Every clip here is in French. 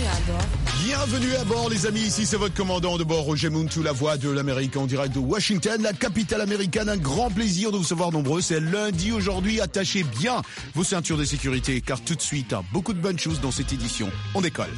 à bord. Bienvenue à bord les amis, ici c'est votre commandant de bord Roger Muntou, la voix de l'Amérique en direct de Washington, la capitale américaine. Un grand plaisir de vous savoir nombreux, c'est lundi aujourd'hui, attachez bien vos ceintures de sécurité car tout de suite, beaucoup de bonnes choses dans cette édition. On décolle.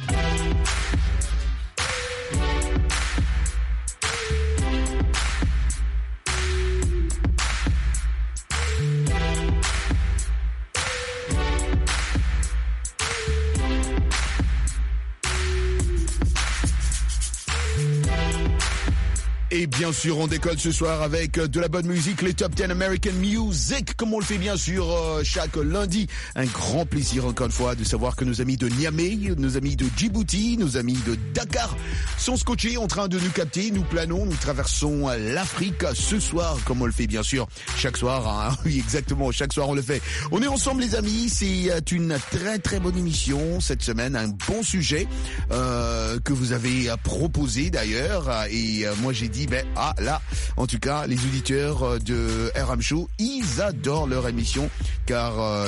Et bien sûr, on décolle ce soir avec de la bonne musique, les Top 10 American Music, comme on le fait bien sûr chaque lundi. Un grand plaisir encore une fois de savoir que nos amis de Niamey, nos amis de Djibouti, nos amis de Dakar sont scotchés en train de nous capter. Nous planons, nous traversons l'Afrique ce soir, comme on le fait bien sûr chaque soir. Hein. Oui, exactement, chaque soir on le fait. On est ensemble les amis, c'est une très très bonne émission cette semaine, un bon sujet que vous avez proposé d'ailleurs. Et moi j'ai dit là, en tout cas, les auditeurs de RM Show, ils adorent leur émission car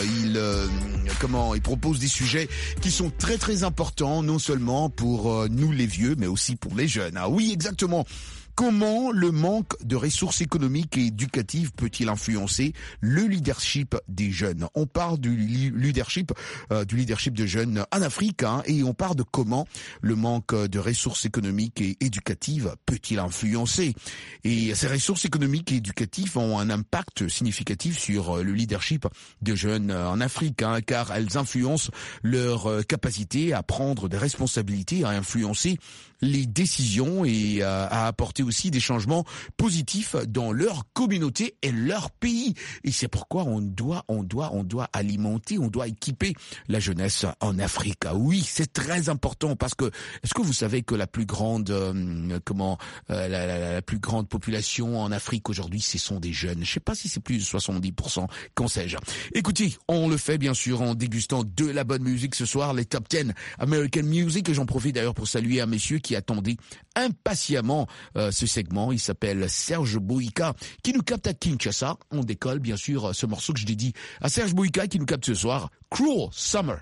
ils proposent des sujets qui sont très très importants, non seulement pour nous les vieux, mais aussi pour les jeunes. Ah oui, exactement. Comment le manque de ressources économiques et éducatives peut-il influencer le leadership des jeunes? On parle du leadership de jeunes en Afrique, hein, et on parle de comment le manque de ressources économiques et éducatives peut-il influencer. Et ces ressources économiques et éducatives ont un impact significatif sur le leadership de jeunes en Afrique, hein, car elles influencent leur capacité à prendre des responsabilités, à influencer les décisions et à apporter aussi des changements positifs dans leur communauté et leur pays. Et c'est pourquoi on doit alimenter, on doit équiper la jeunesse en Afrique. Ah oui, c'est très important parce que est-ce que vous savez que la plus grande la plus grande population en Afrique aujourd'hui, ce sont des jeunes. Je sais pas si c'est plus de 70%, qu'en sais-je. Écoutez, on le fait bien sûr en dégustant de la bonne musique ce soir, les Top 10 American Music, et j'en profite d'ailleurs pour saluer un monsieur qui attendait impatiemment ce segment. Il s'appelle Serge Boïka qui nous capte à Kinshasa. On décolle bien sûr ce morceau que je dédie à Serge Boïka qui nous capte ce soir, Cruel Summer.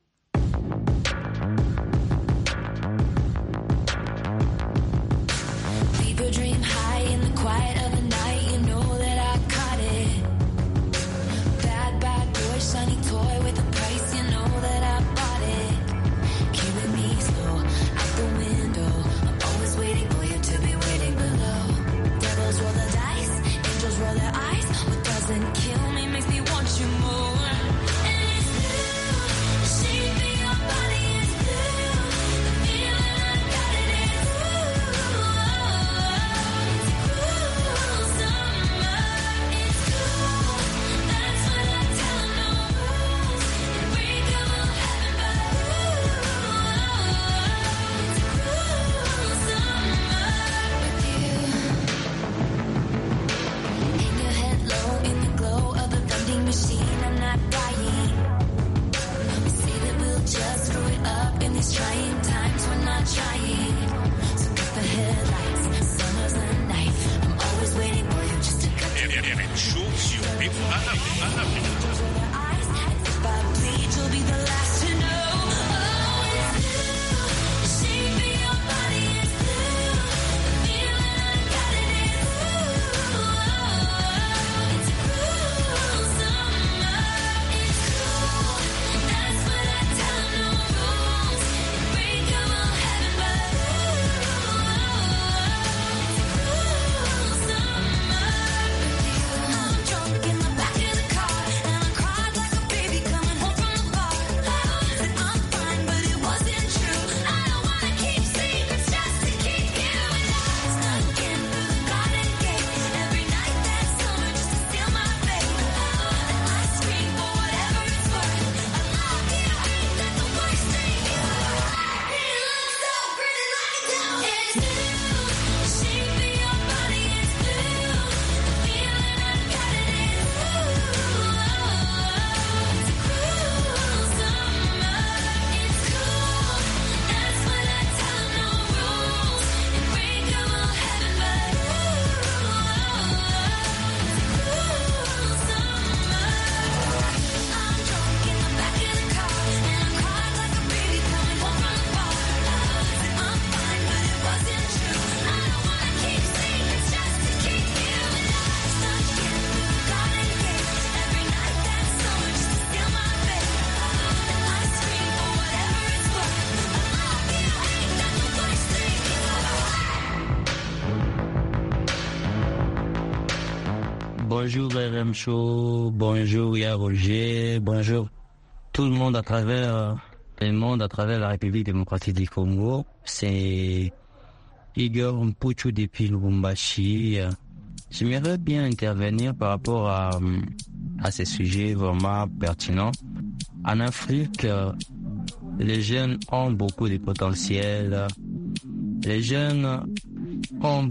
Kill me, makes me want you more. And it's new. Bonjour RM Show, bonjour Ya Roger, bonjour tout le monde à travers la République démocratique du Congo. C'est Igor Mpuchu depuis Lubumbashi. J'aimerais bien intervenir par rapport à ces sujets vraiment pertinents. En Afrique, les jeunes ont beaucoup de potentiel. Les jeunes ont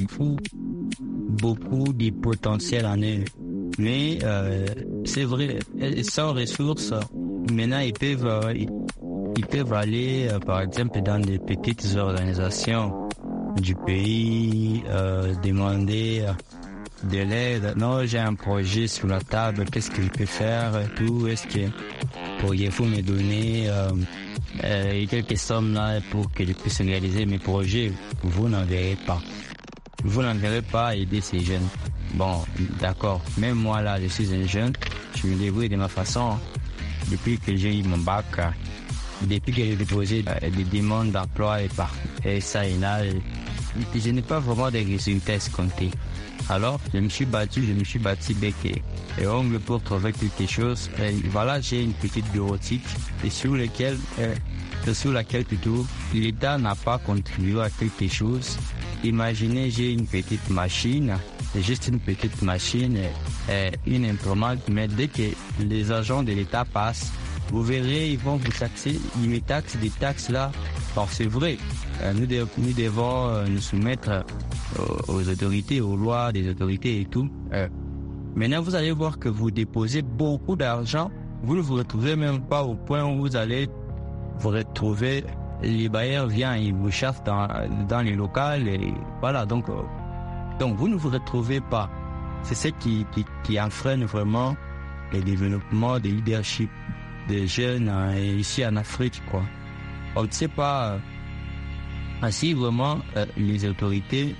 beaucoup de potentiel en eux. Mais c'est vrai, sans ressources, maintenant ils peuvent aller, par exemple, dans des petites organisations du pays, demander de l'aide. Non, j'ai un projet sur la table, qu'est-ce que je peux faire, tout, est-ce que pourriez-vous me donner quelques sommes là pour que je puisse réaliser mes projets? Vous n'en verrez pas. Vous n'en verrez pas aider ces jeunes. Bon, d'accord. Même moi là, je suis un jeune. Je me débrouille de ma façon. Depuis que j'ai eu mon bac, depuis que j'ai déposé des demandes d'emploi et ça et là, je n'ai pas vraiment des résultats escomptés. Alors, je me suis battu bec et ongle pour trouver quelque chose. Et voilà, j'ai une petite bureautique sur laquelle plutôt l'État n'a pas contribué à quelque chose. Imaginez, j'ai une petite machine, juste une petite machine, une imprimante, mais dès que les agents de l'État passent, vous verrez, ils vont vous taxer, ils me taxent des taxes là. Bon, c'est vrai, nous devons nous soumettre aux autorités, aux lois des autorités et tout. Maintenant, vous allez voir que vous déposez beaucoup d'argent, vous ne vous retrouvez même pas au point où vous allez vous retrouver. Les bailleurs viennent, ils vous chassent dans les locales et voilà, donc vous ne vous retrouvez pas. C'est ce qui enfreine vraiment le développement des leadership des jeunes ici en Afrique, quoi. On ne sait pas si vraiment les autorités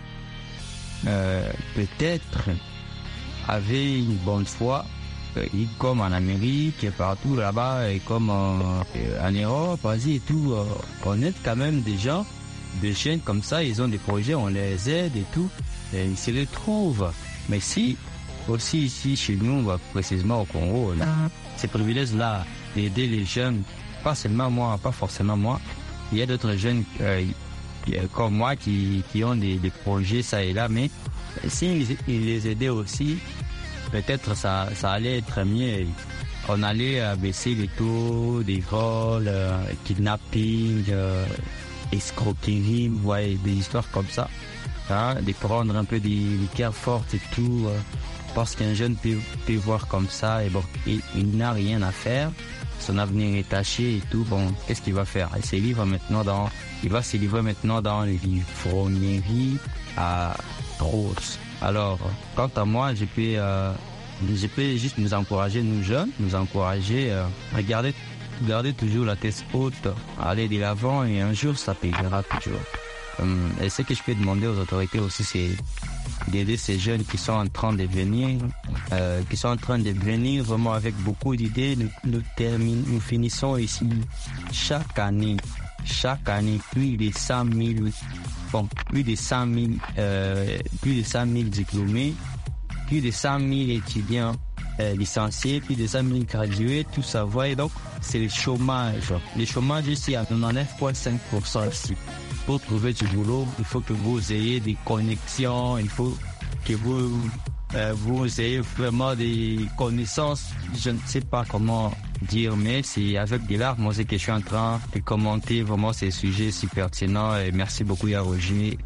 peut-être avaient une bonne foi, comme en Amérique et partout là-bas, et comme en Europe, Asie et tout, on aide quand même des gens, des jeunes comme ça, ils ont des projets, on les aide et tout, et ils se retrouvent. Mais si, aussi ici chez nous, précisément au Congo, là, ces privilèges-là, d'aider les jeunes, pas seulement moi, pas forcément moi, il y a d'autres jeunes comme moi qui ont des projets ça et là, mais s'ils les aidaient aussi, peut-être ça allait être mieux. On allait baisser les taux des vols, kidnapping, escroquerie, ouais, des histoires comme ça. Hein, de prendre un peu des liqueurs fortes et tout, parce qu'un jeune peut voir comme ça et bon, il n'a rien à faire. Son avenir est taché et tout. Bon, qu'est-ce qu'il va faire? Il va se livrer maintenant dans les livronneries à Rose. Alors, quant à moi, je peux juste nous encourager, nous jeunes, garder toujours la tête haute, aller de l'avant et un jour ça payera toujours. Et ce que je peux demander aux autorités aussi, c'est d'aider ces jeunes qui sont en train de venir, vraiment avec beaucoup d'idées. Nous finissons ici chaque année plus de 100 000 diplômés, plus de 100 000 étudiants licenciés, plus de 100 000 gradués, tout ça. Voyez, donc c'est le chômage. Le chômage ici à 99,5% ici. Pour trouver du boulot, il faut que vous ayez des connexions, il faut que vous ayez vraiment des connaissances. Je ne sais pas comment dire, mais c'est avec des larmes moi, c'est que je suis en train de commenter vraiment ces sujets si pertinents. Et merci beaucoup, Roger.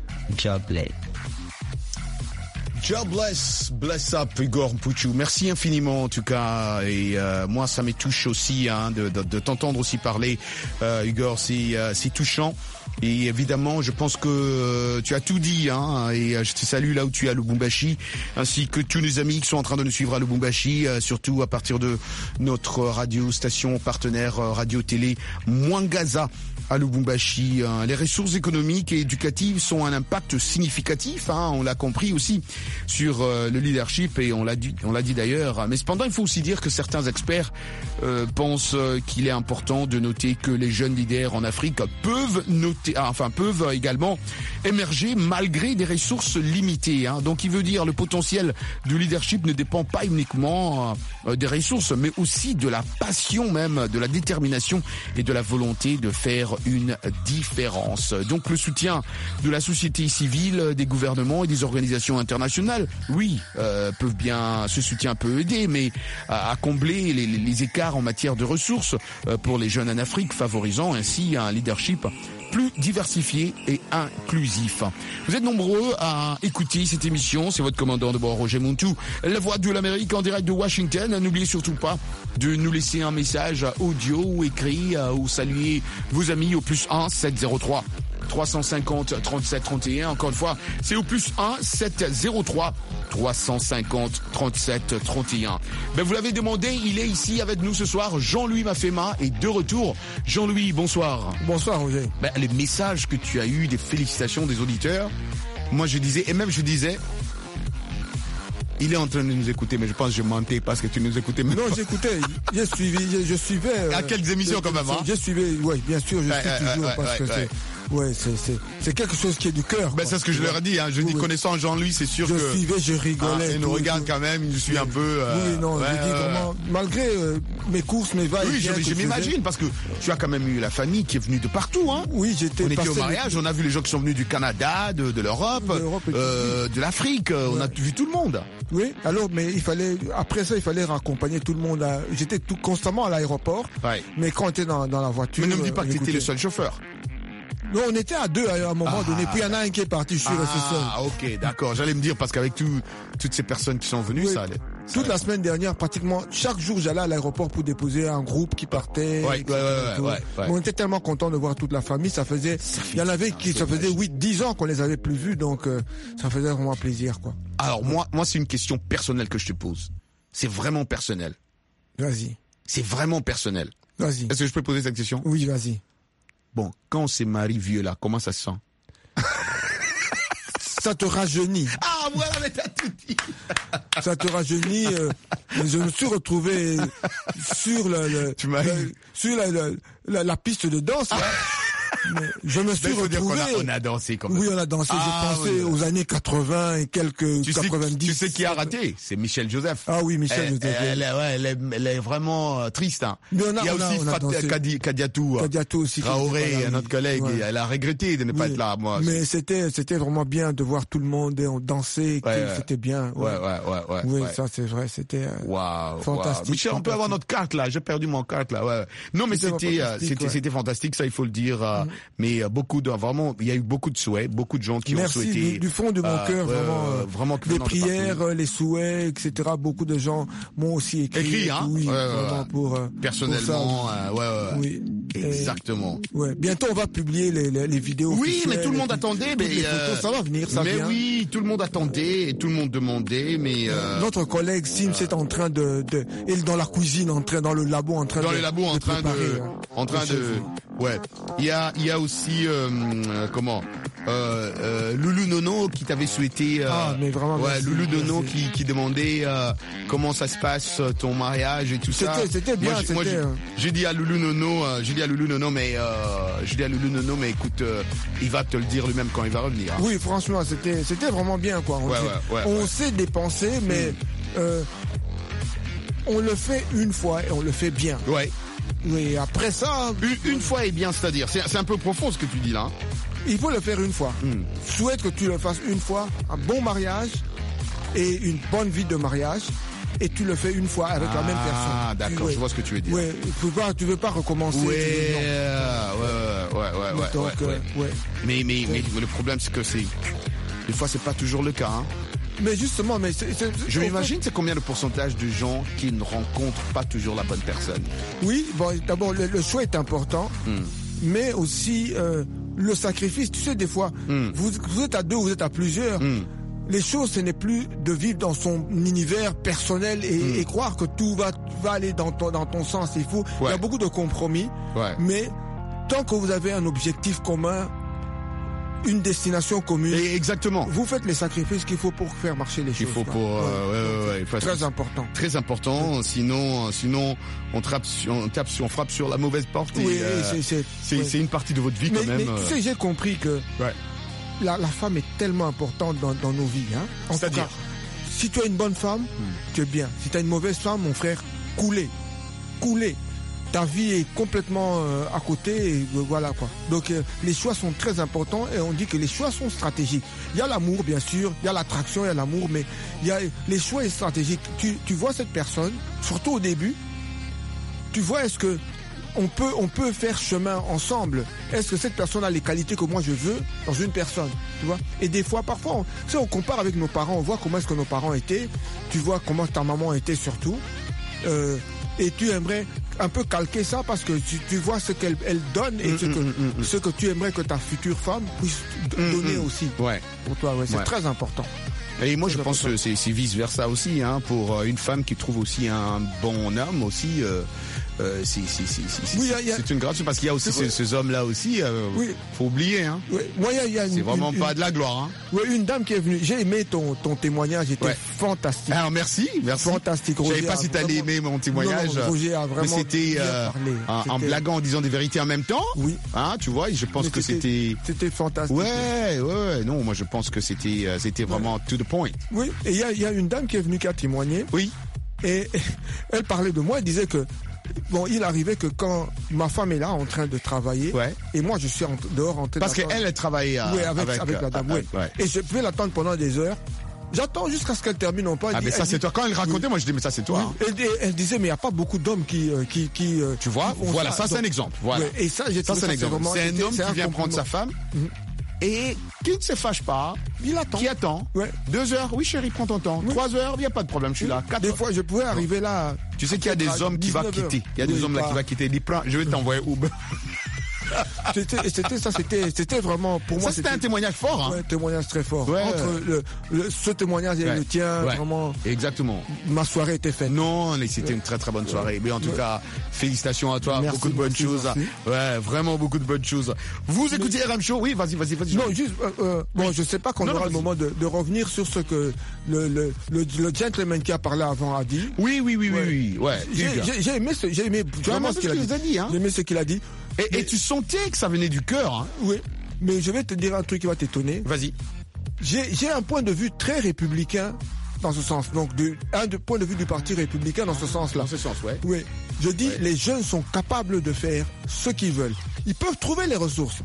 God bless up Igor Mpuchu. Merci infiniment en tout cas, et moi ça me touche aussi de t'entendre aussi parler, Igor, c'est touchant. Et évidemment, je pense que tu as tout dit, et je te salue là où tu es à Lubumbashi, ainsi que tous nos amis qui sont en train de nous suivre à Lubumbashi, surtout à partir de notre radio station partenaire radio-télé Mwangaza à Lubumbashi. Les ressources économiques et éducatives sont un impact significatif, on l'a compris aussi, sur le leadership, et on l'a dit d'ailleurs. Mais cependant, il faut aussi dire que certains experts pensent qu'il est important de noter que les jeunes leaders en Afrique peuvent noter peuvent également émerger malgré des ressources limitées. Donc, il veut dire le potentiel du leadership ne dépend pas uniquement des ressources, mais aussi de la passion même, de la détermination et de la volonté de faire une différence. Donc, le soutien de la société civile, des gouvernements et des organisations internationales, oui, ce soutien peut aider, mais à combler les écarts en matière de ressources pour les jeunes en Afrique, favorisant ainsi un leadership plus diversifié et inclusif. Vous êtes nombreux à écouter cette émission. C'est votre commandant de bord, Roger Muntu, la voix de l'Amérique en direct de Washington. N'oubliez surtout pas de nous laisser un message audio ou écrit ou saluer vos amis au +1 703 350 37 31. Encore une fois, c'est au +1 703 350 37 31. Vous l'avez demandé, il est ici avec nous ce soir. Jean-Louis Mafema est de retour. Jean-Louis, bonsoir. Bonsoir, Roger. Les messages que tu as eus, des félicitations des auditeurs, moi je disais, il est en train de nous écouter, mais je pense que je mentais parce que tu nous écoutais. Non, j'écoutais, je suivais. À quelques émissions quand même, Je suivais, oui, bien sûr, je suis toujours parce que c'est quelque chose qui est du cœur. C'est ce que je leur ai dit, Je dis, connaissant Jean-Louis, c'est sûr que... Je suivais, je rigolais. Il nous regarde quand même, je suis un peu... Oui, non, je dis vraiment, malgré mes courses, mes va-et-vient. Oui, je m'imagine, parce que tu as quand même eu la famille qui est venue de partout, Oui, on était au mariage, on a vu les gens qui sont venus du Canada, de l'Europe, de l'Afrique, on a vu tout le monde. Oui, alors, mais après ça, il fallait raccompagner tout le monde. J'étais constamment à l'aéroport, mais quand on était dans la voiture... Mais ne me dis pas que tu étais le seul chauffeur. Non, on était à deux à un moment donné, puis il y en a un qui est parti, je suis resté seul. Ok, d'accord. J'allais me dire, parce qu'avec toutes ces personnes qui sont venues, ça allait. Toute la semaine dernière, pratiquement, chaque jour, j'allais à l'aéroport pour déposer un groupe qui partait. Ouais. Mais on était tellement contents de voir toute la famille. Ça faisait 8-10 ans qu'on les avait plus vus, donc ça faisait vraiment plaisir, quoi. Alors, moi, c'est une question personnelle que je te pose. C'est vraiment personnel. Vas-y. C'est vraiment personnel. Vas-y. Est-ce que je peux poser cette question? Oui, vas-y. Bon, quand on s'est marié vieux là, comment ça se sent? Ça te rajeunit. Ah, voilà, mais t'as tout dit. Ça te rajeunit. Je me suis retrouvé sur la piste de danse. Mais je me suis retrouvé. On a dansé quand même. Oui, on a dansé. J'ai pensé aux années 80 et quelques 90. Tu sais qui a raté? C'est Michel Joseph. Ah oui, Michel Joseph. Elle est vraiment triste. Mais il y a aussi Kadiatou. Kadiatou aussi. Traoré, notre collègue. Ouais. Elle a regretté de ne pas être là, moi. Mais c'était vraiment bien de voir tout le monde et on dansait. C'était bien. Ouais. Oui, ça c'est vrai. C'était fantastique. Michel, on peut avoir notre carte là. J'ai perdu mon carte là. Ouais. Non, mais c'était fantastique. Ça, il faut le dire. Mais il y a eu beaucoup de souhaits, beaucoup de gens qui ont souhaité. Merci du fond de mon cœur, vraiment des prières, les souhaits, etc. Beaucoup de gens m'ont aussi écrit. Oui, vraiment pour personnellement, pour ça. Oui. Exactement. Bientôt on va publier les vidéos. Oui, mais tout le monde attendait. Mais les photos, ça va venir, ça vient. Mais oui, tout le monde attendait et tout le monde demandait. Mais notre collègue Sims est en train il est dans la cuisine, dans le labo, en train de Ouais. Il y a aussi Loulou Nono qui t'avait souhaité. Mais vraiment. Loulou Nono qui demandait comment ça se passe ton mariage et tout ça. C'était bien. Moi, j'ai dit à Loulou Nono, mais écoute, il va te le dire lui-même quand il va revenir. Oui, franchement, c'était vraiment bien, quoi. On sait dépenser, mais on le fait une fois et on le fait bien. Ouais. Oui, après ça... Une fois est bien, c'est-à-dire, c'est un peu profond ce que tu dis là. Il faut le faire une fois. Je souhaite que tu le fasses une fois, un bon mariage et une bonne vie de mariage, et tu le fais une fois avec la même personne. Ah, d'accord, je vois ce que tu veux dire. Tu veux pas recommencer. Mais le problème, c'est que des fois, c'est pas toujours le cas, Mais justement, je m'imagine, c'est combien de pourcentage de gens qui ne rencontrent pas toujours la bonne personne? Oui, d'abord, le choix est important, mais aussi le sacrifice. Tu sais, des fois, vous êtes à deux, vous êtes à plusieurs. Les choses, ce n'est plus de vivre dans son univers personnel et croire que tout va aller dans ton sens. Il y a beaucoup de compromis, mais tant que vous avez un objectif commun, une destination commune. Et exactement. Vous faites les sacrifices qu'il faut pour faire marcher les choses. Il faut quoi. pour Ouais. Très important. Très important. Sinon on frappe sur la mauvaise porte. Oui, C'est une partie de votre vie quand même. Mais tu sais, j'ai compris que la femme est tellement importante dans nos vies. Hein. En tout cas, si tu as une bonne femme, tu es bien. Si tu as une mauvaise femme, mon frère, couler. Ta vie est complètement à côté, et voilà quoi. Donc les choix sont très importants et on dit que les choix sont stratégiques. Il y a l'amour bien sûr, il y a l'attraction, il y a l'amour, mais les choix sont stratégiques. Tu vois cette personne, surtout au début, tu vois est-ce que on peut faire chemin ensemble. Est-ce que cette personne a les qualités que moi je veux dans une personne, tu vois? Et des fois, parfois, on compare avec nos parents, on voit comment est-ce que nos parents étaient, tu vois comment ta maman était surtout. Et tu aimerais un peu calquer ça parce que tu vois ce qu'elle donne et ce que tu aimerais que ta future femme puisse donner aussi pour toi. C'est très important. Et moi je pense que c'est vice versa aussi, hein, pour une femme qui trouve aussi un bon homme aussi. C'est une grâce parce qu'il y a aussi ces hommes-là aussi. Faut oublier, hein. Oui. Moi, c'est vraiment pas de la gloire. Hein. Oui, une dame qui est venue. J'ai aimé ton témoignage, était fantastique. Alors merci. Fantastique. Je savais pas si t'allais aimer mon témoignage. Non, Roger a vraiment. Mais c'était en blaguant, en disant des vérités en même temps. Oui. Hein, tu vois, je pense que c'était. C'était fantastique. Ouais. Non, moi je pense que c'était vraiment to the point. Oui. Et il y a une dame qui est venue qui a témoigné. Oui. Et elle parlait de moi. Elle disait que il arrivait que quand ma femme est là en train de travailler, et moi je suis dehors en train de parce qu'elle travaille avec la dame, et je pouvais l'attendre pendant des heures. J'attends jusqu'à ce qu'elle termine en pas. Mais ça c'est toi. Quand elle racontait, moi je dis mais ça c'est toi. Oui. Hein. Elle disait mais il n'y a pas beaucoup d'hommes qui tu vois, voilà, ça c'est un exemple. Voilà. Et ça j'ai trouvé ça c'est un exemple. C'est un homme qui vient prendre sa femme. Et qui ne se fâche pas, il attend. Qui attend. 2 heures, oui chérie, prends ton temps. 3 heures, il n'y a pas de problème, je suis là. 4 Des heures. fois, je pouvais arriver là. Tu sais qu'il y a des hommes qui vont quitter. Il y a des hommes là qui vont quitter. Je vais t'envoyer Uber. C'était vraiment pour moi. Ça c'était un témoignage fort. Hein. Un témoignage très fort. Entre ce témoignage et le tien, vraiment. Exactement. Ma soirée était faite. Non, mais c'était une très très bonne soirée. Mais en tout cas, félicitations à toi. Merci, beaucoup de bonnes choses. Merci. Ouais, vraiment beaucoup de bonnes choses. Vous écoutez RM Show. Oui, vas-y. Non, juste je sais pas qu'on aura le moment de revenir sur ce que le gentleman qui a parlé avant a dit. Oui. Ouais. J'ai aimé vraiment ce qu'il a dit. J'ai aimé ce qu'il a dit. Et tu sentais que ça venait du cœur. Hein. Oui, mais je vais te dire un truc qui va t'étonner. Vas-y. J'ai un point de vue très républicain dans ce sens. Donc, un point de vue du Parti républicain dans ce sens-là. Dans ce sens, Oui. Je dis, les jeunes sont capables de faire ce qu'ils veulent. Ils peuvent trouver les ressources.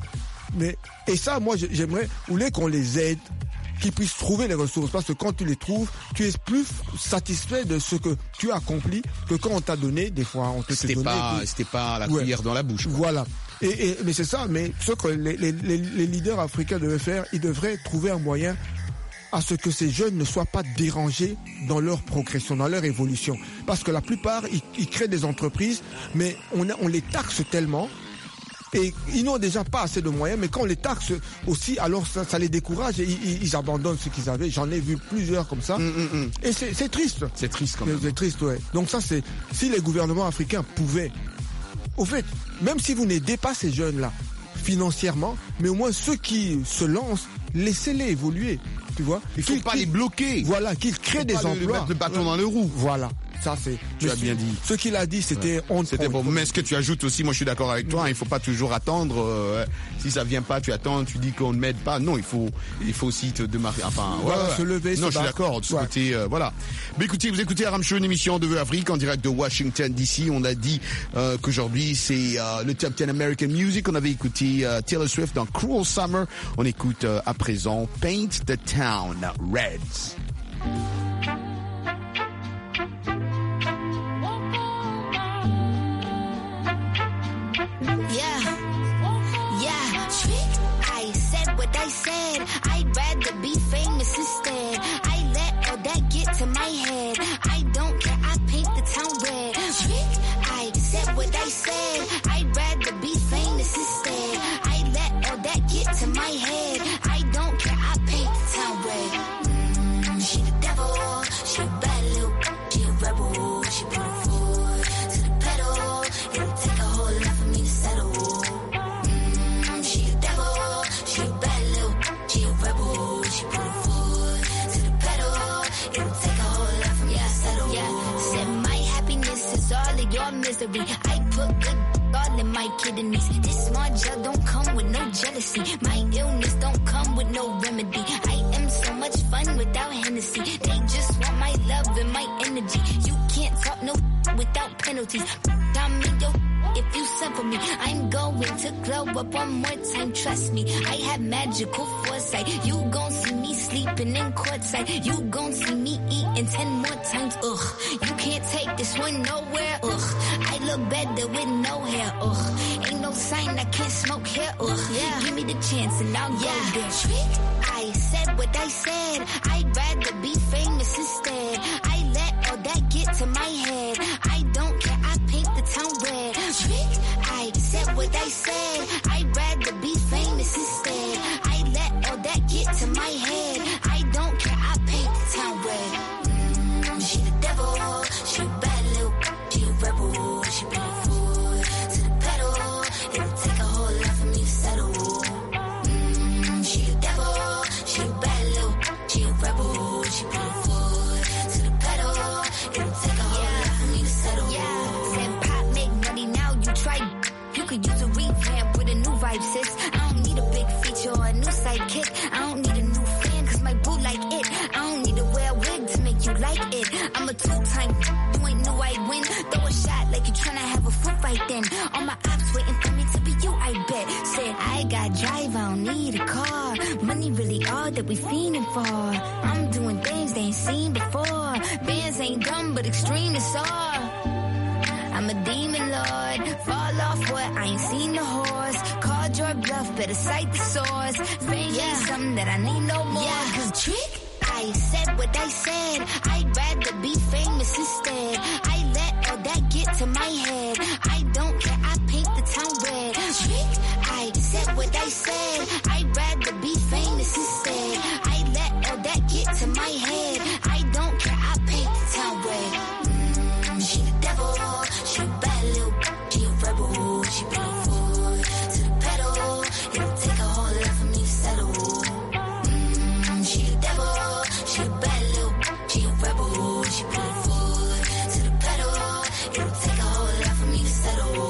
Et ça, moi, j'aimerais qu'on les aide, qu'ils puissent trouver les ressources. Parce que quand tu les trouves, tu es plus satisfait de ce que tu as accompli que quand on t'a donné, des fois, on te donné. C'était pas la cuillère dans la bouche. Quoi. Voilà. Mais c'est ça, mais ce que les leaders africains devaient faire, ils devraient trouver un moyen à ce que ces jeunes ne soient pas dérangés dans leur progression, dans leur évolution. Parce que la plupart, ils créent des entreprises, mais on les taxe tellement. Et ils n'ont déjà pas assez de moyens, mais quand on les taxe aussi, alors ça les décourage et ils abandonnent ce qu'ils avaient. J'en ai vu plusieurs comme ça. Et c'est triste. C'est triste quand même. C'est triste, ouais. Donc ça, c'est si les gouvernements africains pouvaient, au fait, même si vous n'aidez pas ces jeunes-là financièrement, mais au moins ceux qui se lancent, laissez-les évoluer. Tu vois, il faut pas les bloquer. Voilà, qu'ils créent des emplois. Mettre le bâton dans le roue. Voilà. Ça, c'est. Tu as bien dit. Ce qu'il a dit, c'était C'était bon. Mais ce que tu ajoutes aussi, moi je suis d'accord avec toi, il faut pas toujours attendre. Si ça vient pas, tu attends, tu dis qu'on ne m'aide pas. Non, il faut aussi te démarrer. Enfin, se lever. Non, je suis d'accord. De ce côté, voilà. Mais écoutez, vous écoutez RM Show, une émission de Afrique en direct de Washington DC. On a dit qu'aujourd'hui c'est le Top 10 American Music. On avait écouté Taylor Swift dans Cruel Summer. On écoute à présent Paint the Town Reds. I said I'd rather be famous instead. I let all that get to my head. I don't care, I paint the town red. Trick, I said what I said. I'd rather be famous instead. I let all that get to my head. I don't care, I paint the town red. She the devil, she a bad little, she a rebel. She put her foot to the pedal. It'll take a whole lot for me to settle. She a devil, she a bad little. necessary. I put good all in my kidneys. This smart gel don't come with no jealousy. My illness don't come with no remedy. I am so much fun without Hennessy. They just want my love and my energy. You can't talk no without penalties. I'm in your if you send for me. I'm going to glow up one more time, trust me. I have magical foresight. You gon' see me sleeping in courtside. You gon' see me eating 10 more times, ugh. You can't take this one nowhere, ugh. I look better with no hair, ugh. Ain't no sign I can't smoke here, ugh. Yeah. Give me the chance and I'll go there. Trick, I said what I said. I'd rather be famous instead. I let all that get to my head. I don't care, I paint the town red. Trick, I said what I said. I'd rather be famous instead. I let all that get to my head. I don't care, I paint the town red. She the devil, she a bad little, she a rebel. She bring the food to the pedal. It'll take a whole lot for me to settle. She the devil, she a bad little, she a rebel. She bring the food to the pedal. It'll take a whole lot for me to settle. Said pop make money now, you try. You could use a revamp with a new vibe, sis. I don't need a big feature or a new sidekick. I don't need a new fan, cause my boo like it. I don't need to wear a wig to make you like it. I'm a two-time, you ain't know I'd win. Throw a shot like you tryna have a foot fight then. All my ops waiting for me to be you, I bet. Said, I got drive, I don't need a car. Money really all that we fiending for. I'm doing things they ain't seen before. Bands ain't dumb, but extreme is all. I'm a demon lord, fall off what, I ain't seen the horse. Called your bluff, better cite the source. Fame ain't something that I need no more. Cause trick, I said what I said. I'd rather be famous instead. I let all that get to my head. I don't care, I paint the town red. Trick, I said what I said. I'd rather be famous instead. I let all that get to my head. I don't care, I paint the town red. She the devil, she a bad little, she a rebel. She bring the food to the pedal. It'll take a whole lot for me to settle. She the devil, she a bad little, she a rebel. She bring the food to the pedal. It'll take a whole lot for me to settle.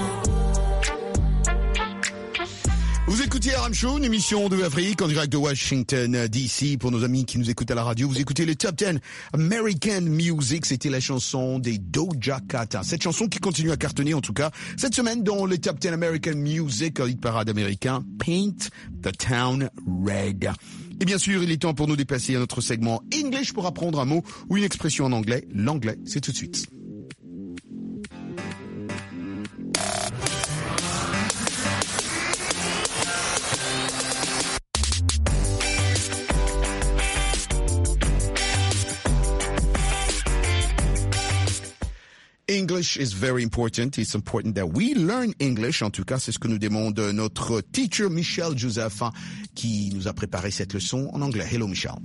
Vous écoutez RM Show, une émission de Afrique en direct de Washington DC. Pour nos amis qui nous écoutent à la radio, vous écoutez les Top 10 American Music. C'était la chanson des Doja Cat. Cette chanson qui continue à cartonner en tout cas cette semaine dans les Top 10 American Music, hit parade américain, Paint the Town Red. Et bien sûr, il est temps pour nous de passer à notre segment English pour apprendre un mot ou une expression en anglais. L'anglais, c'est tout de suite. English is very important. It's important that we learn English. En tout cas, c'est ce que nous demande notre teacher Michelle Joseph, qui nous a préparé cette leçon en anglais. Hello Michelle.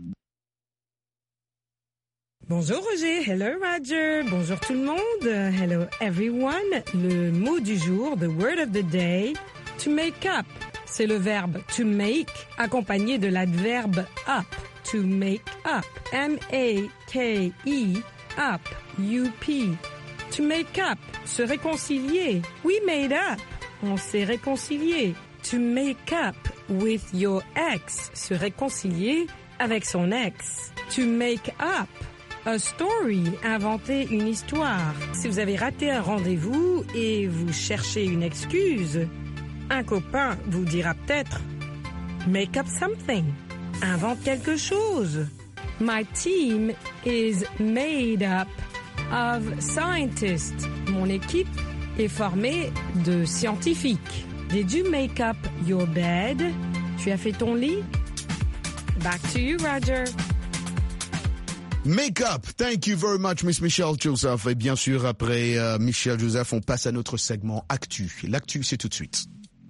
Bonjour Roger, hello Roger, bonjour tout le monde, hello everyone. Le mot du jour, the word of the day, to make up. C'est le verbe to make accompagné de l'adverbe up, to make up. M-A-K-E, up, U-P. To make up, se réconcilier. We made up, on s'est réconcilié. To make up with your ex, se réconcilier avec son ex. To make up a story, inventer une histoire. Si vous avez raté un rendez-vous et vous cherchez une excuse, un copain vous dira peut-être « Make up something », invente quelque chose. My team is made up of scientists. Mon équipe est formée de scientifiques. Did you make up your bed? Tu as fait ton lit? Back to you, Roger. Make up. Thank you very much, Miss Michelle Joseph. Et bien sûr, après Michelle Joseph, on passe à notre segment Actu. L'actu, c'est tout de suite.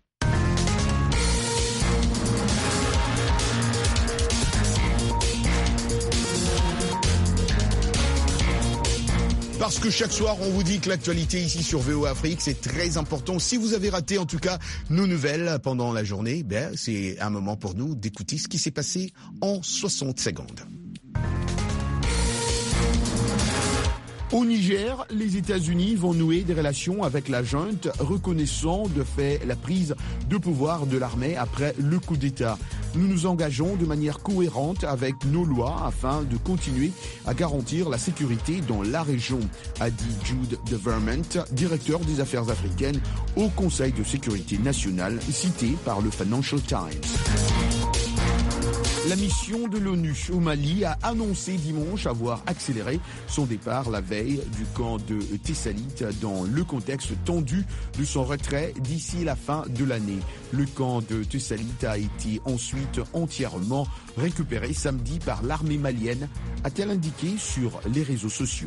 Parce que chaque soir, on vous dit que l'actualité ici sur VOA Afrique, c'est très important. Si vous avez raté, en tout cas, nos nouvelles pendant la journée, c'est un moment pour nous d'écouter ce qui s'est passé en 60 secondes. Au Niger, les États-Unis vont nouer des relations avec la junte, reconnaissant de fait la prise de pouvoir de l'armée après le coup d'État. Nous nous engageons de manière cohérente avec nos lois afin de continuer à garantir la sécurité dans la région, a dit Jude Deverment, directeur des affaires africaines au Conseil de sécurité nationale, cité par le Financial Times. La mission de l'ONU au Mali a annoncé dimanche avoir accéléré son départ la veille du camp de Tessalit dans le contexte tendu de son retrait d'ici la fin de l'année. Le camp de Tessalit a été ensuite entièrement récupéré samedi par l'armée malienne, a-t-elle indiqué sur les réseaux sociaux.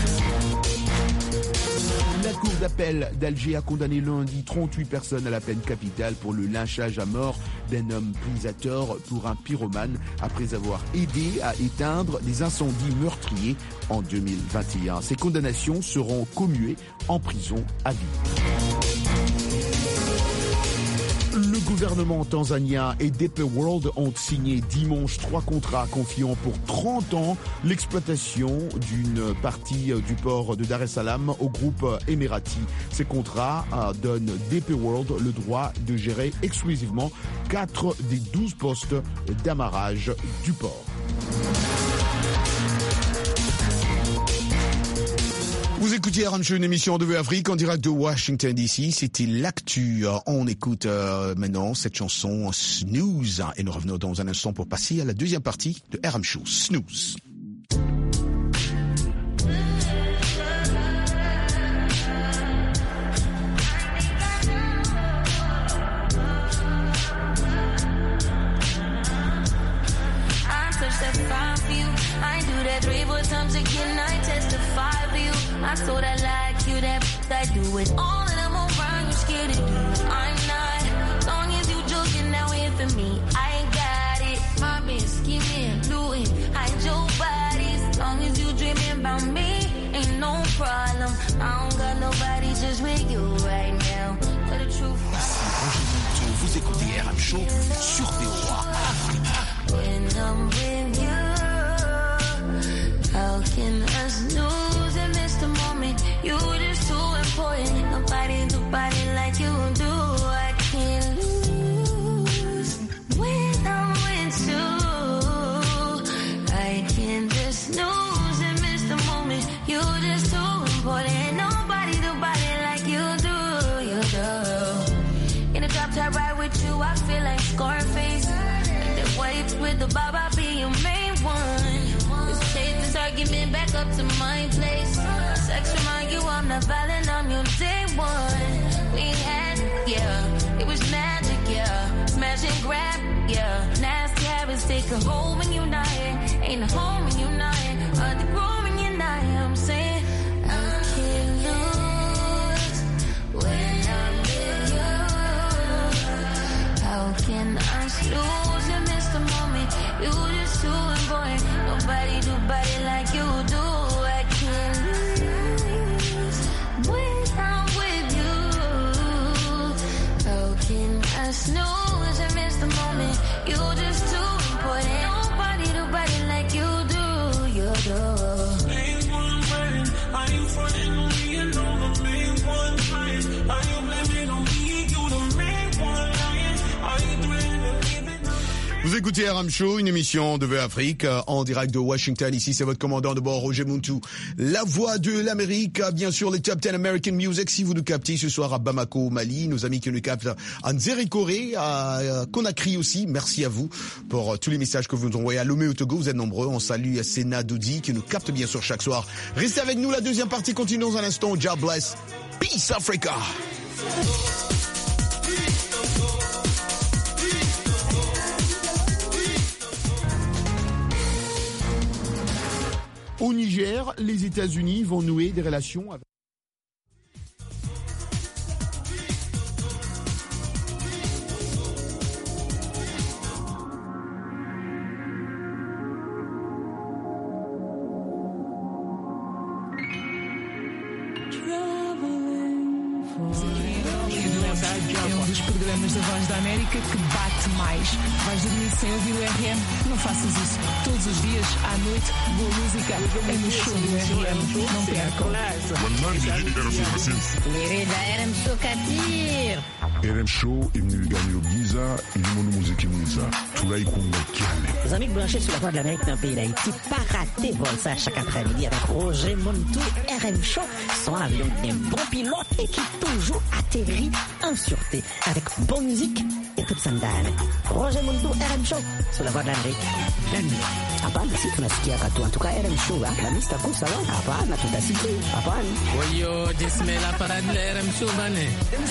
La cour d'appel d'Alger a condamné lundi 38 personnes à la peine capitale pour le lynchage à mort d'un homme pris à tort pour un pyromane après avoir aidé à éteindre des incendies meurtriers en 2021. Ces condamnations seront commuées en prison à vie. Le gouvernement tanzanien et DP World ont signé dimanche 3 contrats confiant pour 30 ans l'exploitation d'une partie du port de Dar es Salaam au groupe émirati. Ces contrats donnent DP World le droit de gérer exclusivement 4 des 12 postes d'amarrage du port. Vous écoutez RM Show, une émission de Afrique en direct de Washington DC. C'était l'actu. On écoute maintenant cette chanson Snooze et nous revenons dans un instant pour passer à la deuxième partie de RM Show. Snooze. I told I like you, that I do it. All of them around you scared to do. I'm not. Long as you joking now here for me, I ain't got it. My bitch scheming, doing, hide your bodies. Long as you dreaming about me, ain't no problem. I don't got nobody just with you right now. But the truth. Vous écoutez RM Show sur VOA Afrique. When I'm with you, how can I snooze and miss the moment? You just too important. Nobody like you do. I can't lose when I'm with you. I can just snooze and miss the moment. You just too important. Nobody like you do. You do. In a drop top ride with you, I feel like Scarface. Like the waves with the bob, I be your main one. Let's take this argument back up to my place. Sex remind you I'm not violent, I'm your day one. We had, yeah, it was magic, yeah. Smash and grab, yeah. Nasty habits take a hold when you're not here. Ain't a home when you're not here. The room when you're not here. I'm saying I can't lose when I'm with you. How can I snooze and miss the moment? You just too important. Nobody like you do. I can't lose when I'm with you. How can I snooze and miss the moment? You just too important. Nobody like you do. You do. Main one man, are you frontin' on me and on the main one lying? Are you blaming on me? You the main one lying? Are you doing Vous écoutez RM Show, une émission de VOA Afrique en direct de Washington. Ici, c'est votre commandant de bord, Roger Muntu. La voix de l'Amérique, bien sûr, les Top 10 American Music. Si vous nous captez ce soir à Bamako, au Mali, nos amis qui nous captent à Nzérékoré, à Conakry aussi, merci à vous pour tous les messages que vous nous envoyez à Lomé au Togo. Vous êtes nombreux. On salue à Sena Dodi qui nous capte bien sûr chaque soir. Restez avec nous, la deuxième partie continue dans un instant. God bless. Peace Africa. Au Niger, les États-Unis vont nouer des relations avec... dos programas da Voz da América que bate mais. Vais dormir sem ouvir o RM? Não faças isso. Todos os dias, à noite, boa música é no show do RM. Não percam. RM Show est venu gagner au Giza, il est mon musique Giza. Tout là, il compte le Les amis branchés sur la Voix de l'Amérique dans le pays d'Haïti, pas rater vol ça chaque après-midi avec Roger Montou, RM Show, son avion d'un bon pilote et qui toujours atterrit en sûreté avec bonne musique et toute sa dame. Roger Montou, RM Show, sur la Voix de l'Amérique. Hapana, si tunasikia katu. En tout cas, RM Show, la mista kusa wa. Hapana, tutasikia. Hapana. Oyo, dismela para RM Show bane.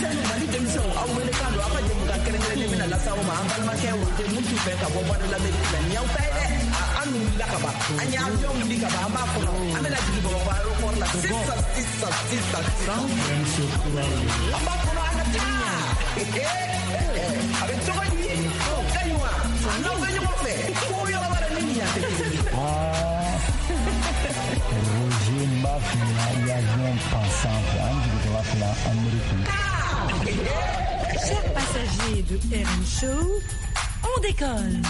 Roger Mbafina, l'avion pensant Chers passagers de RM Show, on décolle.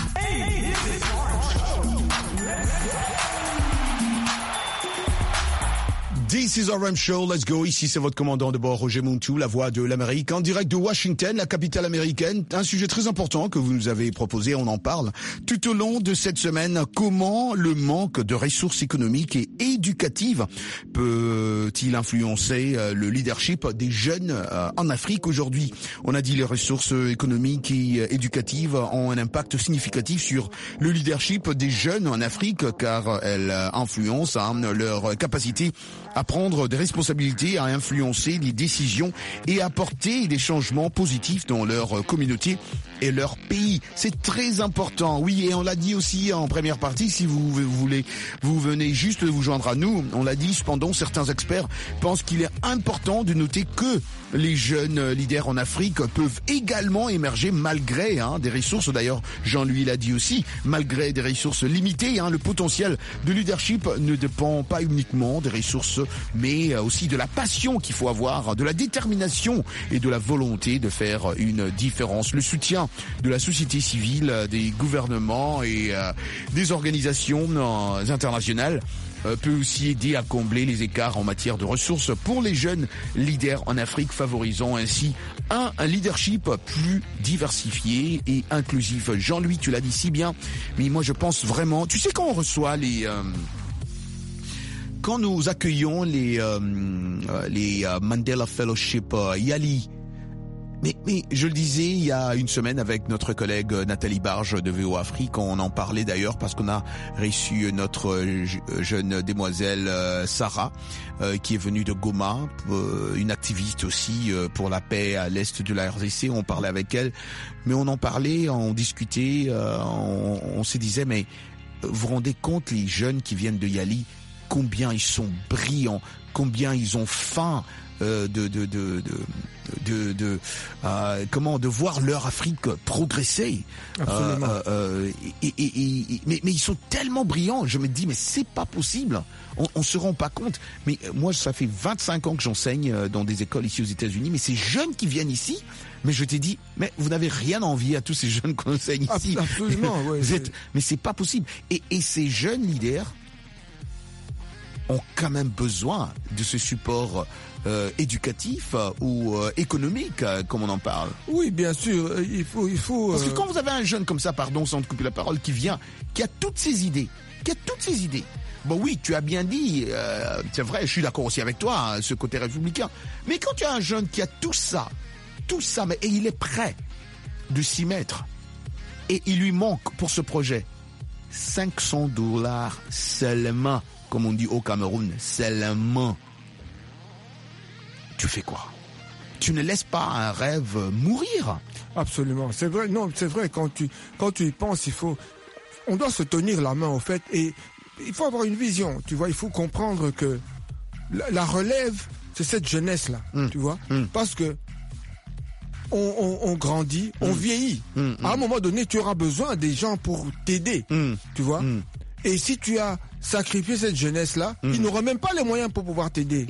This is RM Show, let's go. Ici, c'est votre commandant de bord, Roger Montou, la voix de l'Amérique, en direct de Washington, la capitale américaine. Un sujet très important que vous nous avez proposé, on en parle tout au long de cette semaine. Comment le manque de ressources économiques et éducatives peut-il influencer le leadership des jeunes en Afrique aujourd'hui? On a dit les ressources économiques et éducatives ont un impact significatif sur le leadership des jeunes en Afrique, car elles influencent leur capacité à prendre des responsabilités, à influencer les décisions et à apporter des changements positifs dans leur communauté et leur pays. C'est très important. Oui, et on l'a dit aussi en première partie, si vous voulez, vous venez juste de vous joindre à nous. On l'a dit, cependant, certains experts pensent qu'il est important de noter que les jeunes leaders en Afrique peuvent également émerger malgré des ressources. D'ailleurs, Jean-Louis l'a dit aussi, malgré des ressources limitées, le potentiel de leadership ne dépend pas uniquement des ressources, mais aussi de la passion qu'il faut avoir, de la détermination et de la volonté de faire une différence. Le soutien de la société civile, des gouvernements et des organisations internationales peut aussi aider à combler les écarts en matière de ressources pour les jeunes leaders en Afrique, favorisant ainsi un leadership plus diversifié et inclusif. Jean-Louis, tu l'as dit si bien, mais moi je pense vraiment, tu sais quand on reçoit quand nous accueillons les Mandela Fellowship Yali, mais je le disais il y a une semaine avec notre collègue Nathalie Barge de VO Afrique, on en parlait d'ailleurs parce qu'on a reçu notre jeune demoiselle Sarah qui est venue de Goma, une activiste aussi pour la paix à l'est de la RDC. On parlait avec elle, mais on en parlait, on discutait, on se disait mais vous vous rendez compte les jeunes qui viennent de Yali, combien ils sont brillants, combien ils ont faim de voir leur Afrique progresser. Mais ils sont tellement brillants, je me dis mais c'est pas possible. On se rend pas compte. Mais moi ça fait 25 ans que j'enseigne dans des écoles ici aux États-Unis, mais ces jeunes qui viennent ici, mais je t'ai dit, mais vous n'avez rien à envier à tous ces jeunes qu'on enseigne ici. Absolument, ouais, mais c'est pas possible. Et ces jeunes leaders ont quand même besoin de ce support éducatif ou économique, comme on en parle. Oui, bien sûr, il faut. Parce que quand vous avez un jeune comme ça, pardon, sans te couper la parole, qui vient, qui a toutes ces idées, Bon oui, tu as bien dit, c'est vrai, je suis d'accord aussi avec toi, ce côté républicain. Mais quand tu as un jeune qui a tout ça, et il est prêt de s'y mettre, et il lui manque pour ce projet $500 seulement, comme on dit au Cameroun, seulement. Tu fais quoi? Tu ne laisses pas un rêve mourir. Absolument, c'est vrai. Non, c'est vrai. Quand tu y penses, on doit se tenir la main au fait, et il faut avoir une vision. Tu vois, il faut comprendre que la relève, c'est cette jeunesse là. Tu vois, parce que on grandit, on vieillit. À un moment donné, tu auras besoin des gens pour t'aider. Tu vois. Et si tu as sacrifier cette jeunesse-là, ils n'auront même pas les moyens pour pouvoir t'aider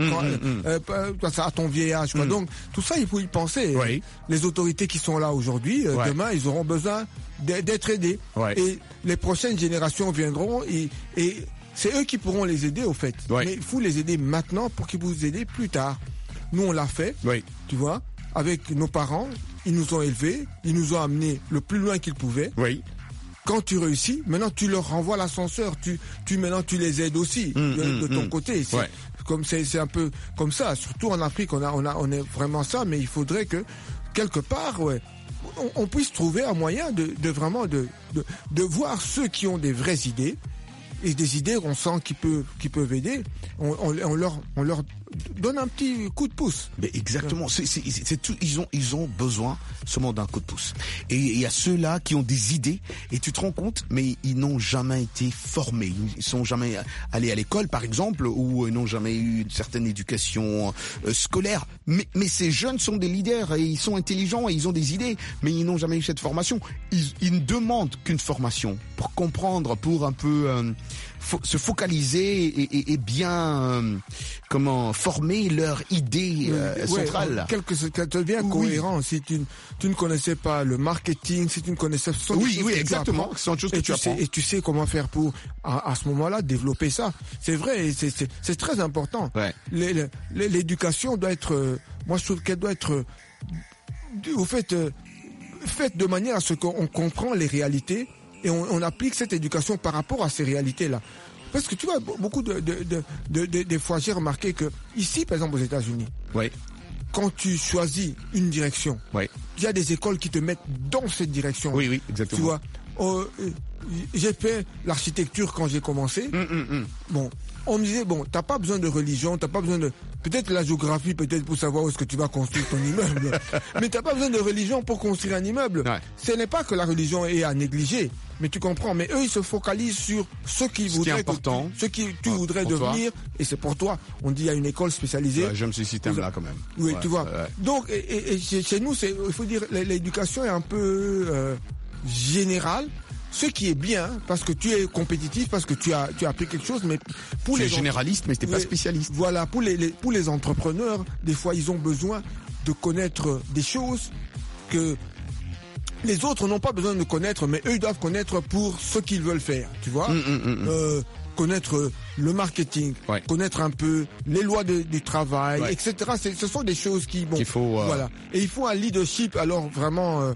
à ton vieil âge. Quoi. Donc, tout ça, il faut y penser. Oui. Les autorités qui sont là aujourd'hui, demain, ils auront besoin d'être aidés. Ouais. Et les prochaines générations viendront et c'est eux qui pourront les aider, au fait. Ouais. Mais il faut les aider maintenant pour qu'ils vous aident plus tard. Nous, on l'a fait, tu vois, avec nos parents. Ils nous ont élevés, ils nous ont amenés le plus loin qu'ils pouvaient. Oui. Quand tu réussis, maintenant tu leur renvoies l'ascenseur, maintenant tu les aides aussi de ton côté. C'est un peu comme ça. Surtout en Afrique, on est vraiment ça, mais il faudrait que quelque part, on puisse trouver un moyen de vraiment de voir ceux qui ont des vraies idées et des idées qu'on sent qui peuvent aider. On leur donne un petit coup de pouce. Mais exactement, c'est tout. Ils ont besoin seulement d'un coup de pouce. Et il y a ceux-là qui ont des idées, et tu te rends compte, mais ils n'ont jamais été formés. Ils sont jamais allés à l'école, par exemple, ou ils n'ont jamais eu une certaine éducation scolaire. Mais ces jeunes sont des leaders, et ils sont intelligents, et ils ont des idées, mais ils n'ont jamais eu cette formation. Ils ne demandent qu'une formation pour comprendre, pour un peu se focaliser et bien former leur idée centrale. Ça devient cohérent. Si tu ne connaissais pas le marketing, si tu ne connaissais pas... Oui, exactement. C'est une chose que tu apprends. Et tu sais comment faire pour, à ce moment-là, développer ça. C'est vrai, c'est très important. Ouais. L'éducation doit être... moi, je trouve qu'elle doit être... faite de manière à ce qu'on comprend les réalités et on applique cette éducation par rapport à ces réalités-là. Parce que tu vois, beaucoup des fois, j'ai remarqué que ici, par exemple, aux États-Unis, quand tu choisis une direction, il y a des écoles qui te mettent dans cette direction. Oui, exactement. Tu vois, j'ai fait l'architecture quand j'ai commencé. Bon, on me disait, t'as pas besoin de religion, t'as pas besoin de... Peut-être la géographie, peut-être pour savoir où est-ce que tu vas construire ton immeuble. Mais t'as pas besoin de religion pour construire un immeuble. Ouais. Ce n'est pas que la religion est à négliger. Mais tu comprends, mais eux, ils se focalisent sur ce qu'ils voudraient, ce que tu voudrais devenir, et c'est pour toi. On dit, il y a une école spécialisée. Ouais, j'aime ce système-là, quand même. Oui, tu vois. Donc, et chez nous, il faut dire, l'éducation est un peu générale. Ce qui est bien, parce que tu es compétitif, parce que tu as appris quelque chose, mais pour les généralistes, mais t'es pas spécialiste. Voilà, pour les entrepreneurs, des fois, ils ont besoin de connaître des choses que les autres n'ont pas besoin de connaître, mais eux, ils doivent connaître pour ce qu'ils veulent faire, tu vois. Connaître le marketing, connaître un peu les lois du travail, etc. Ce sont des choses qu'il faut... Voilà. Et il faut un leadership, alors vraiment...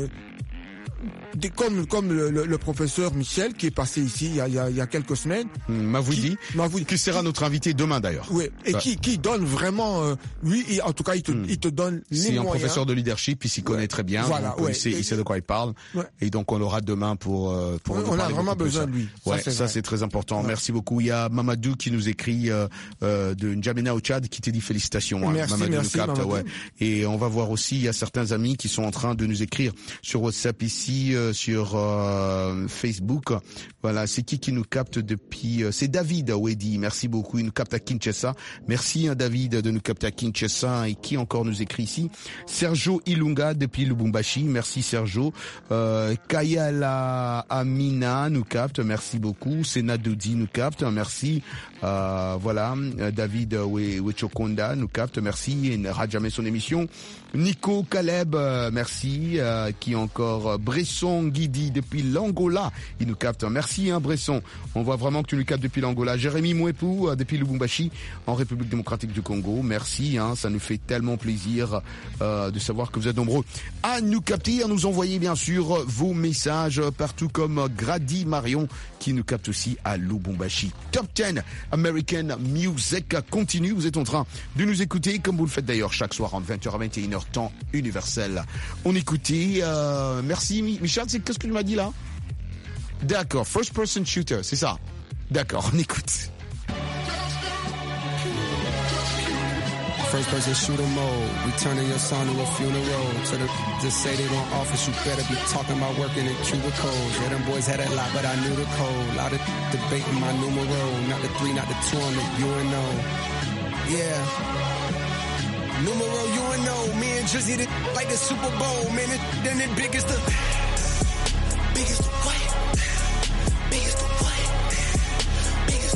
comme le professeur Michel qui est passé ici il y a quelques semaines. Mavoudi, qui sera notre invité demain d'ailleurs. Oui, et qui donne vraiment, lui, en tout cas, il te donne les moyens. C'est un professeur de leadership, il s'y connaît très bien. Voilà, donc, il sait de quoi il parle. Et donc on l'aura demain pour nous parler. On a vraiment besoin de lui. Ça c'est très important. Merci beaucoup. Il y a Mamadou qui nous écrit de N'Djamena au Tchad qui te dit félicitations. Merci, Mamadou. Et on va voir aussi, il y a certains amis qui sont en train de nous écrire sur WhatsApp ici, sur Facebook. Voilà, c'est qui nous capte depuis... c'est David Wedi, merci beaucoup, il nous capte à Kinshasa. Merci David de nous capter à Kinshasa. Et qui encore nous écrit ici? Sergio Ilunga depuis Lubumbashi, merci Sergio. Kayala Amina nous capte, merci beaucoup. Senadoudi nous capte, merci. Voilà, David Wechokonda nous capte, merci. Il ne rate jamais son émission. Nico Caleb, merci. Qui encore? Bresson Guidi depuis l'Angola, il nous capte. Merci Bresson, on voit vraiment que tu nous captes depuis l'Angola. Jérémy Mouepou depuis Lubumbashi en République démocratique du Congo, merci, ça nous fait tellement plaisir de savoir que vous êtes nombreux à nous capter, à nous envoyer bien sûr vos messages partout, comme Grady Marion qui nous capte aussi à Lubumbashi. Top 10 American Music continue, vous êtes en train de nous écouter comme vous le faites d'ailleurs chaque soir entre 20h à 21h temps universel. On écoutait, merci Michel, c'est qu'est-ce que tu m'as dit là? D'accord, first person shooter, c'est ça. D'accord, on écoute. First person shooter mode, we turning your son to a funeral. So to say they gon' office, you better be talking about working in cubicles. Yeah, them boys had that lot, but I knew the code. Lot of debate in my numero, not the 3, not the 2 on the UNO. Yeah. Numero UNO, me and Drizzy like the Super Bowl, man, then the biggest the what? Biggest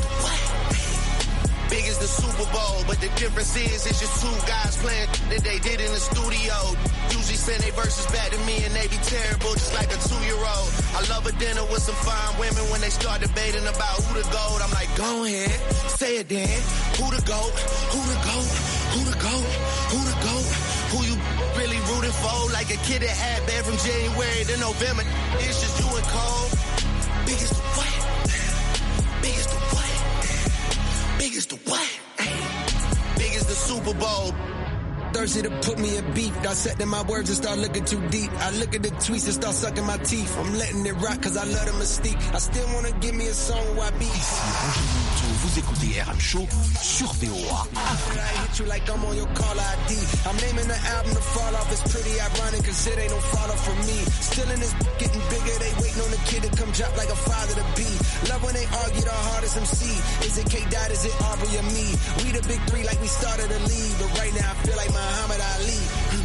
difference is it's just two guys playing that they did in the studio. Usually send their verses back to me and they be terrible, just like a 2-year-old. I love a dinner with some fine women when they start debating about who the GOAT. I'm like, go ahead, say it then. Who the GOAT? Who the GOAT? Who the GOAT? Who the GOAT? Who you really rooting for? Like a kid that had bad from January to November. It's just you and Cole. Biggest to what? Biggest to what? Biggest to what? Biggest the Super Bowl. Thirsty to put me in beef. Dissecting my words and start looking too deep. I look at the tweets and start sucking my teeth. I'm letting it rock cause I love the mystique. I still wanna give me a song where I beat. Vous écoutez RM Show sur VOA. I hit you like I'm on your call ID. I'm naming the album to fall off. It's pretty ironic cause it ain't no fall off from me. Still in this getting bigger. They waiting on the kid to come drop like a father to be. Love when they argue the hardest MC. Is it K-Dot? Is it Aubrey or me? We the big three like we started a league. But right now I feel like Muhammad Ali.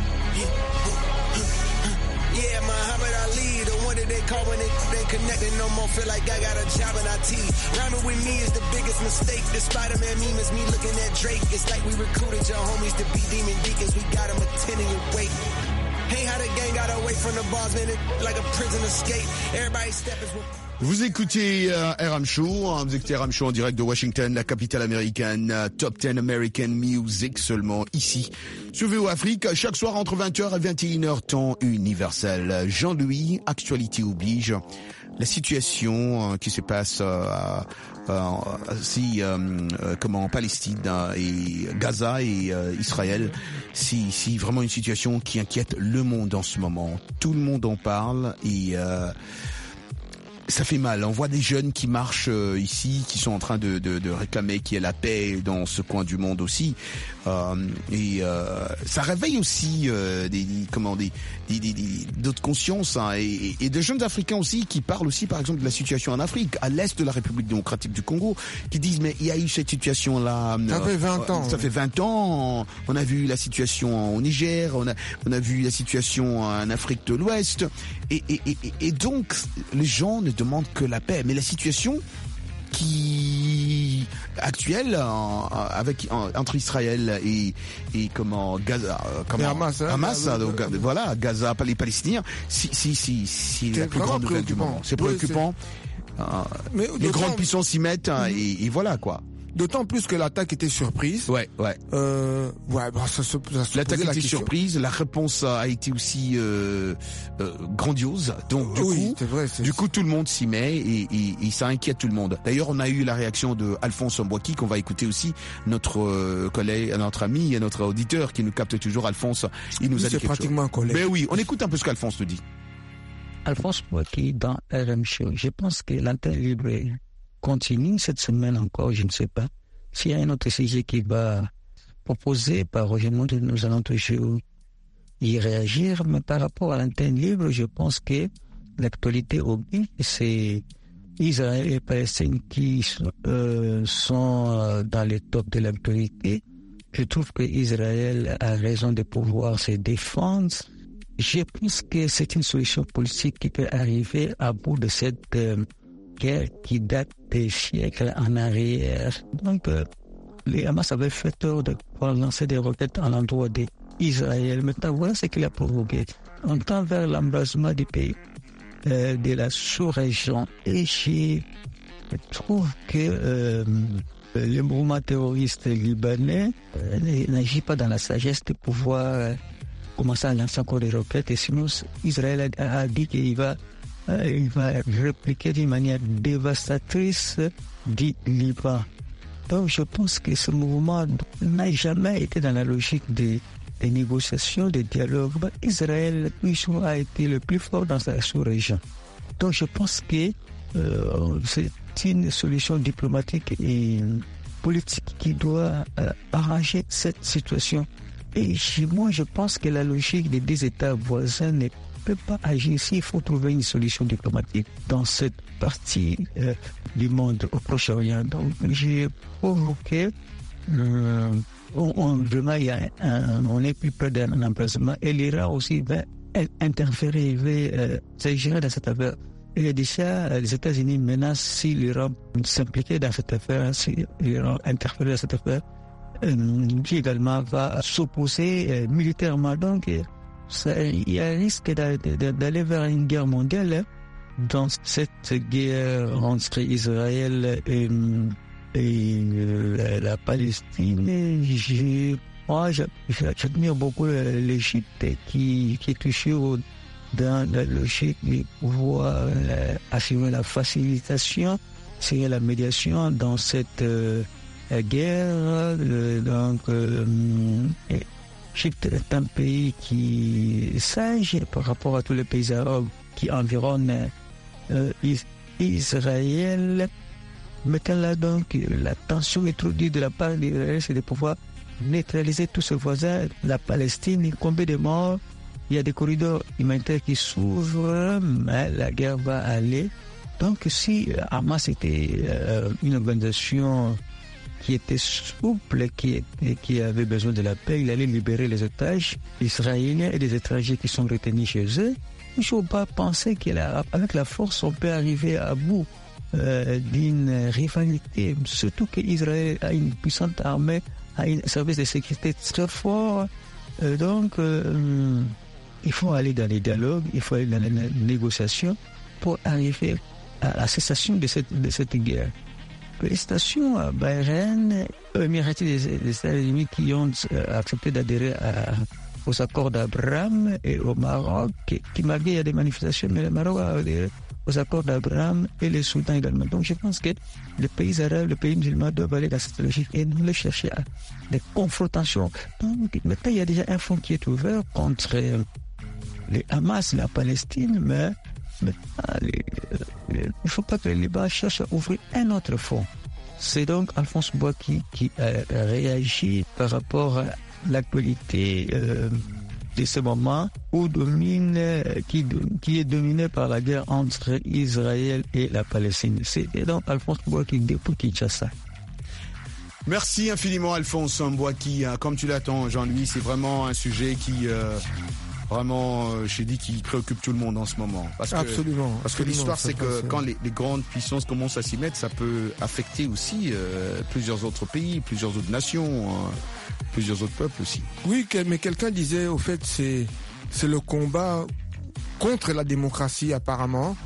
Yeah, Muhammad Ali, the one that they call when they connected no more. Feel like I got a job in IT. Rhyming with me is the biggest mistake. The Spider-Man meme is me looking at Drake. It's like we recruited your homies to be demon deacons. We got them attending your wake. Hey, how the gang got away from the bars, man, like a prison escape. Everybody stepping with... Vous écoutez RM Show, vous écoutez RM Show en direct de Washington, la capitale américaine, Top 10 American Music seulement ici, sur VOA Afrique, chaque soir entre 20h et 21h, temps universel. Jean-Louis, actualité oblige, la situation qui se passe en Palestine et Gaza et Israël, c'est vraiment une situation qui inquiète le monde en ce moment. Tout le monde en parle et... ça fait mal. On voit des jeunes qui marchent ici, qui sont en train de réclamer qu'il y ait la paix dans ce coin du monde aussi. Ça réveille aussi d'autres consciences et de jeunes Africains aussi qui parlent aussi, par exemple, de la situation en Afrique, à l'est de la République démocratique du Congo, qui disent mais il y a eu cette situation-là. Ça fait 20 ans. Ça fait 20 ans. On a vu la situation au Niger, on a vu la situation en Afrique de l'Ouest, et donc les gens ne demandent que la paix. Mais la situation actuelle entre Israël et Gaza, Hamas, donc, voilà, Gaza, les Palestiniens, c'est la plus grande nouvelle du moment. C'est préoccupant. Mais les grandes puissances s'y mettent et voilà quoi. D'autant plus que l'attaque était surprise. Ouais. L'attaque était surprise. La réponse a été aussi grandiose. Donc du coup, tout le monde s'y met et ça inquiète tout le monde. D'ailleurs, on a eu la réaction de Alphonse Mbouaki qu'on va écouter aussi, notre collègue, notre ami et notre auditeur qui nous capte toujours. Alphonse, il nous a dit quelque chose. C'est pratiquement un collègue. Mais oui, on écoute un peu ce qu'Alphonse nous dit. Alphonse Mbouaki dans RM Show. Je pense que l'antenne libre continue cette semaine encore, je ne sais pas. S'il y a un autre sujet qui va proposer par Roger Monde, nous allons toujours y réagir. Mais par rapport à l'antenne libre, je pense que l'actualité oblige, c'est Israël et Palestine qui sont dans les tops de l'actualité. Je trouve que Israël a raison de pouvoir se défendre. Je pense que c'est une solution politique qui peut arriver à bout de cette guerre qui date des siècles en arrière. Donc, les Hamas avaient fait tort de pouvoir lancer des roquettes à l'endroit d'Israël. Maintenant, voilà ce qu'il a provoqué. On tend vers l'embrasement des pays de la sous-région. Et je trouve que le mouvement terroriste libanais n'agit pas dans la sagesse de pouvoir commencer à lancer encore des roquettes. Et sinon, Israël a dit qu'il va répliquer d'une manière dévastatrice du Liban. Donc je pense que ce mouvement n'a jamais été dans la logique des négociations, des dialogues. Israël toujours a été le plus fort dans sa sous-région. Donc je pense que c'est une solution diplomatique et politique qui doit arranger cette situation. Et moi je pense que la logique des deux États voisins n'est pas agir s'il faut trouver une solution diplomatique dans cette partie du monde au Proche-Orient. Donc j'ai provoqué on est plus près d'un embrasement et l'Iran aussi va interférer, va s'agir dans cette affaire. Et déjà, les États-Unis menacent si l'Iran s'impliquait dans cette affaire, si l'Iran interférait dans cette affaire, qui également va s'opposer militairement. Donc, il y a un risque d'aller vers une guerre mondiale. Hein. Dans cette guerre entre Israël et la Palestine, j'admire beaucoup l'Égypte qui est toujours dans la logique de pouvoir assurer la facilitation, c'est la médiation dans cette guerre. Donc, l'Égypte est un pays qui est sage par rapport à tous les pays arabes qui environnent Israël. Maintenant, donc, la tension introduite de la part d'Israël, c'est de pouvoir neutraliser tous ses voisins. La Palestine, combien de morts? Il y a des corridors humanitaires qui s'ouvrent, mais la guerre va aller. Donc, si Hamas était une organisation qui était souple, qui avait besoin de la paix, il allait libérer les otages israéliens et des étrangers qui sont retenus chez eux. Il ne faut pas penser qu'avec la force, on peut arriver à bout d'une rivalité, surtout qu'Israël a une puissante armée, a un service de sécurité très fort. Donc, il faut aller dans les dialogues, il faut aller dans les négociations pour arriver à la cessation de cette guerre. Félicitations à Bahreïn, aux Émirats des États-Unis qui ont accepté d'adhérer aux accords d'Abraham, et au Maroc, qui malgré il y a des manifestations, mais le Maroc a adhéré aux accords d'Abraham et le Soudan également. Donc je pense que les pays arabes, les pays musulmans doivent aller dans cette logique et nous les chercher à des confrontations. Donc maintenant il y a déjà un front qui est ouvert contre les Hamas, la Palestine, mais maintenant il ne faut pas que les Libanais cherchent à ouvrir un autre front. C'est donc Alphonse Bouaki qui a réagi par rapport à l'actualité de ce moment où qui est dominé par la guerre entre Israël et la Palestine. C'est donc Alphonse Bouaki depuis Kinshasa. Merci infiniment Alphonse Mbouaki. Comme tu l'attends Jean-Louis, c'est vraiment un sujet qui j'ai dit qui préoccupe tout le monde en ce moment. Absolument. Parce que l'histoire c'est que quand les grandes puissances commencent à s'y mettre, ça peut affecter aussi plusieurs autres pays, plusieurs autres nations, plusieurs autres peuples aussi. Oui, mais quelqu'un disait au fait c'est le combat contre la démocratie apparemment.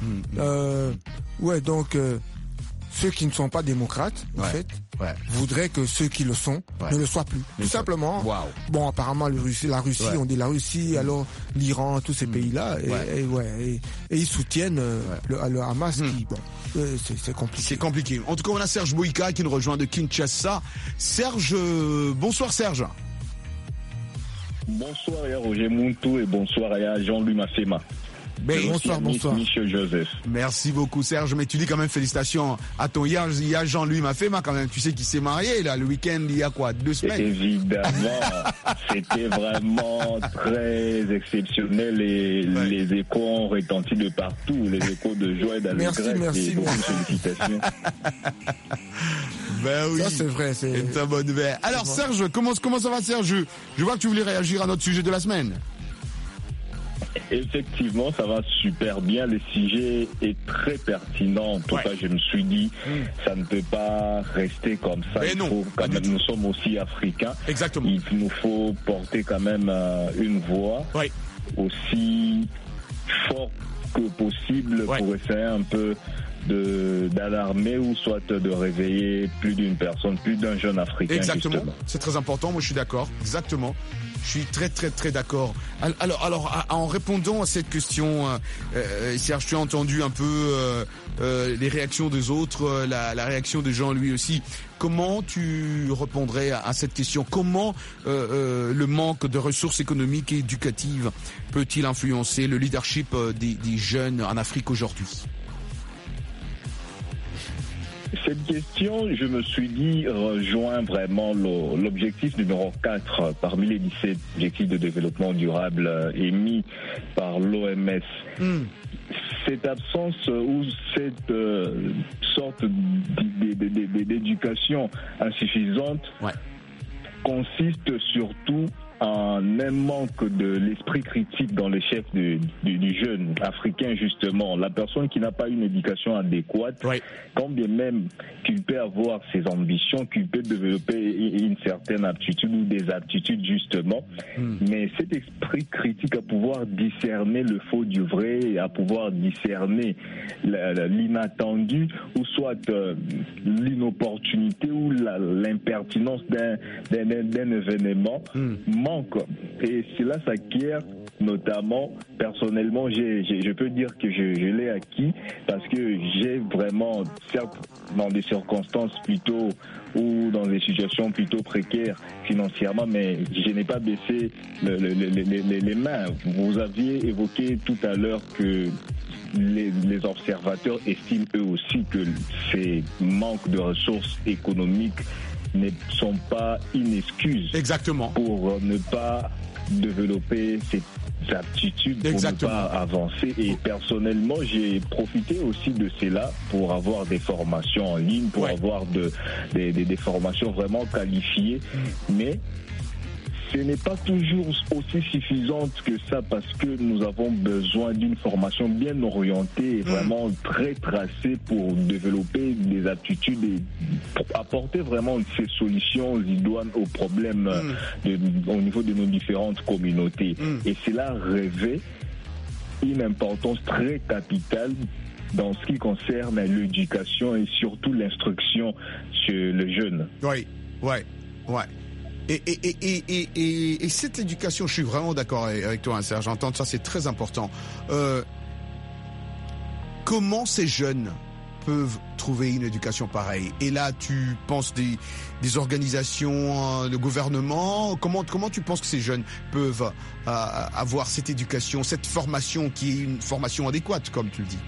Donc ceux qui ne sont pas démocrates, en fait, voudraient que ceux qui le sont ne le soient plus. Tout simplement. Wow. Bon, apparemment, la Russie, on dit la Russie, alors l'Iran, tous ces pays-là, et ils soutiennent le Hamas qui, c'est compliqué. C'est compliqué. En tout cas, on a Serge Bouika qui nous rejoint de Kinshasa. Serge, bonsoir Serge. Bonsoir à Roger Muntu et bonsoir à Jean-Louis Mafema. Bonsoir. Michel Joseph. Merci beaucoup Serge, mais tu dis quand même félicitations à ton il y a Jean-Louis Mafema quand même, tu sais qu'il s'est marié là le week-end il y a 2 semaines. Évidemment, c'était vraiment très exceptionnel et les échos ont retenti de partout, les échos de joie et d'allégresse. Merci. Félicitations. Oui, ça c'est vrai, c'est une très bonne nouvelle. Alors Serge, comment ça va Serge? Je vois que tu voulais réagir à notre sujet de la semaine. Effectivement, ça va super bien. Le sujet est très pertinent. En tout cas, je me suis dit, ça ne peut pas rester comme ça. Nous sommes aussi africains. Exactement. Il nous faut porter quand même une voix aussi forte que possible pour essayer un peu d'alarmer ou soit de réveiller plus d'une personne, plus d'un jeune Africain. Exactement. Justement. C'est très important. Moi, je suis d'accord. Exactement. Je suis très très très d'accord. Alors en répondant à cette question, Serge, tu as entendu un peu les réactions des autres, la réaction de Jean lui aussi. Comment tu répondrais à cette question? Comment le manque de ressources économiques et éducatives peut-il influencer le leadership des jeunes en Afrique aujourd'hui? Cette question, je me suis dit, rejoint vraiment l'objectif numéro 4 parmi les 17 objectifs de développement durable émis par l'OMS. Cette absence ou cette sorte d'éducation insuffisante consiste surtout un manque de l'esprit critique dans les chefs du jeune africain, justement. La personne qui n'a pas une éducation adéquate, quand bien même qu'il peut avoir ses ambitions, qu'il peut développer une certaine aptitude ou des aptitudes, justement, mais cet esprit critique à pouvoir discerner le faux du vrai, à pouvoir discerner l'inattendu ou soit l'inopportunité ou l'impertinence d'un événement manque. Et cela s'acquiert notamment, personnellement, je peux dire que je l'ai acquis parce que j'ai vraiment, certes, dans des circonstances plutôt ou dans des situations plutôt précaires financièrement, mais je n'ai pas baissé les mains. Vous aviez évoqué tout à l'heure que les observateurs estiment eux aussi que ces manques de ressources économiques ne sont pas une excuse. Exactement. Pour ne pas développer ces aptitudes, pour ne pas avancer. Et personnellement, j'ai profité aussi de cela pour avoir des formations en ligne, pour avoir des formations vraiment qualifiées. Mais ce n'est pas toujours aussi suffisante que ça parce que nous avons besoin d'une formation bien orientée et vraiment très tracée pour développer des aptitudes et pour apporter vraiment ces solutions idoines aux problèmes au niveau de nos différentes communautés. Et cela revêt une importance très capitale dans ce qui concerne l'éducation et surtout l'instruction chez les jeunes. Oui. Et cette éducation, je suis vraiment d'accord avec toi, hein, Serge, j'entends ça, c'est très important. Comment ces jeunes peuvent trouver une éducation pareille? Et là, tu penses des organisations, de gouvernement, comment tu penses que ces jeunes peuvent avoir cette éducation, cette formation qui est une formation adéquate, comme tu le dis?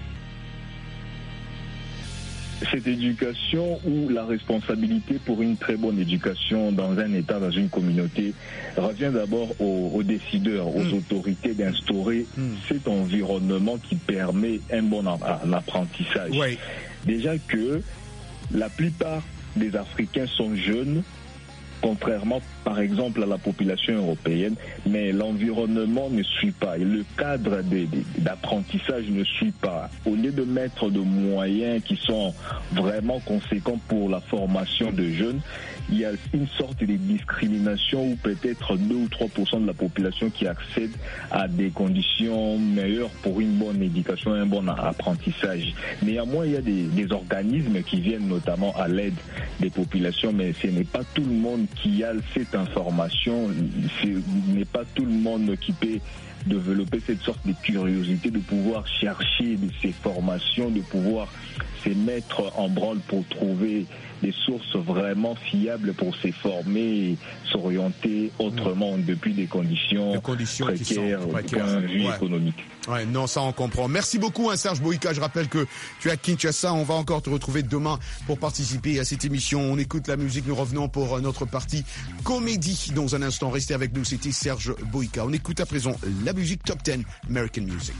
Cette éducation ou la responsabilité pour une très bonne éducation dans un État, dans une communauté, revient d'abord aux décideurs, aux autorités d'instaurer cet environnement qui permet un bon apprentissage. Déjà que la plupart des Africains sont jeunes, contrairement par exemple à la population européenne, mais l'environnement ne suit pas et le cadre d'apprentissage ne suit pas. Au lieu de mettre de moyens qui sont vraiment conséquents pour la formation de jeunes, il y a une sorte de discrimination où peut-être 2 ou 3% de la population qui accède à des conditions meilleures pour une bonne éducation et un bon apprentissage. Néanmoins, il y a des organismes qui viennent notamment à l'aide des populations, mais ce n'est pas tout le monde qui a cette information, ce n'est pas tout le monde qui peut développer cette sorte de curiosité, de pouvoir chercher ces formations, de pouvoir se mettre en branle pour trouver des sources vraiment fiables pour se former et s'orienter autrement depuis des conditions précaires au point de vue économique. Ouais, non, ça on comprend. Merci beaucoup, hein, Serge Boïka. Je rappelle que tu es à Kinshasa. On va encore te retrouver demain pour participer à cette émission. On écoute la musique. Nous revenons pour notre partie comédie dans un instant. Restez avec nous. C'était Serge Boïka. On écoute à présent la musique Top 10 American Music.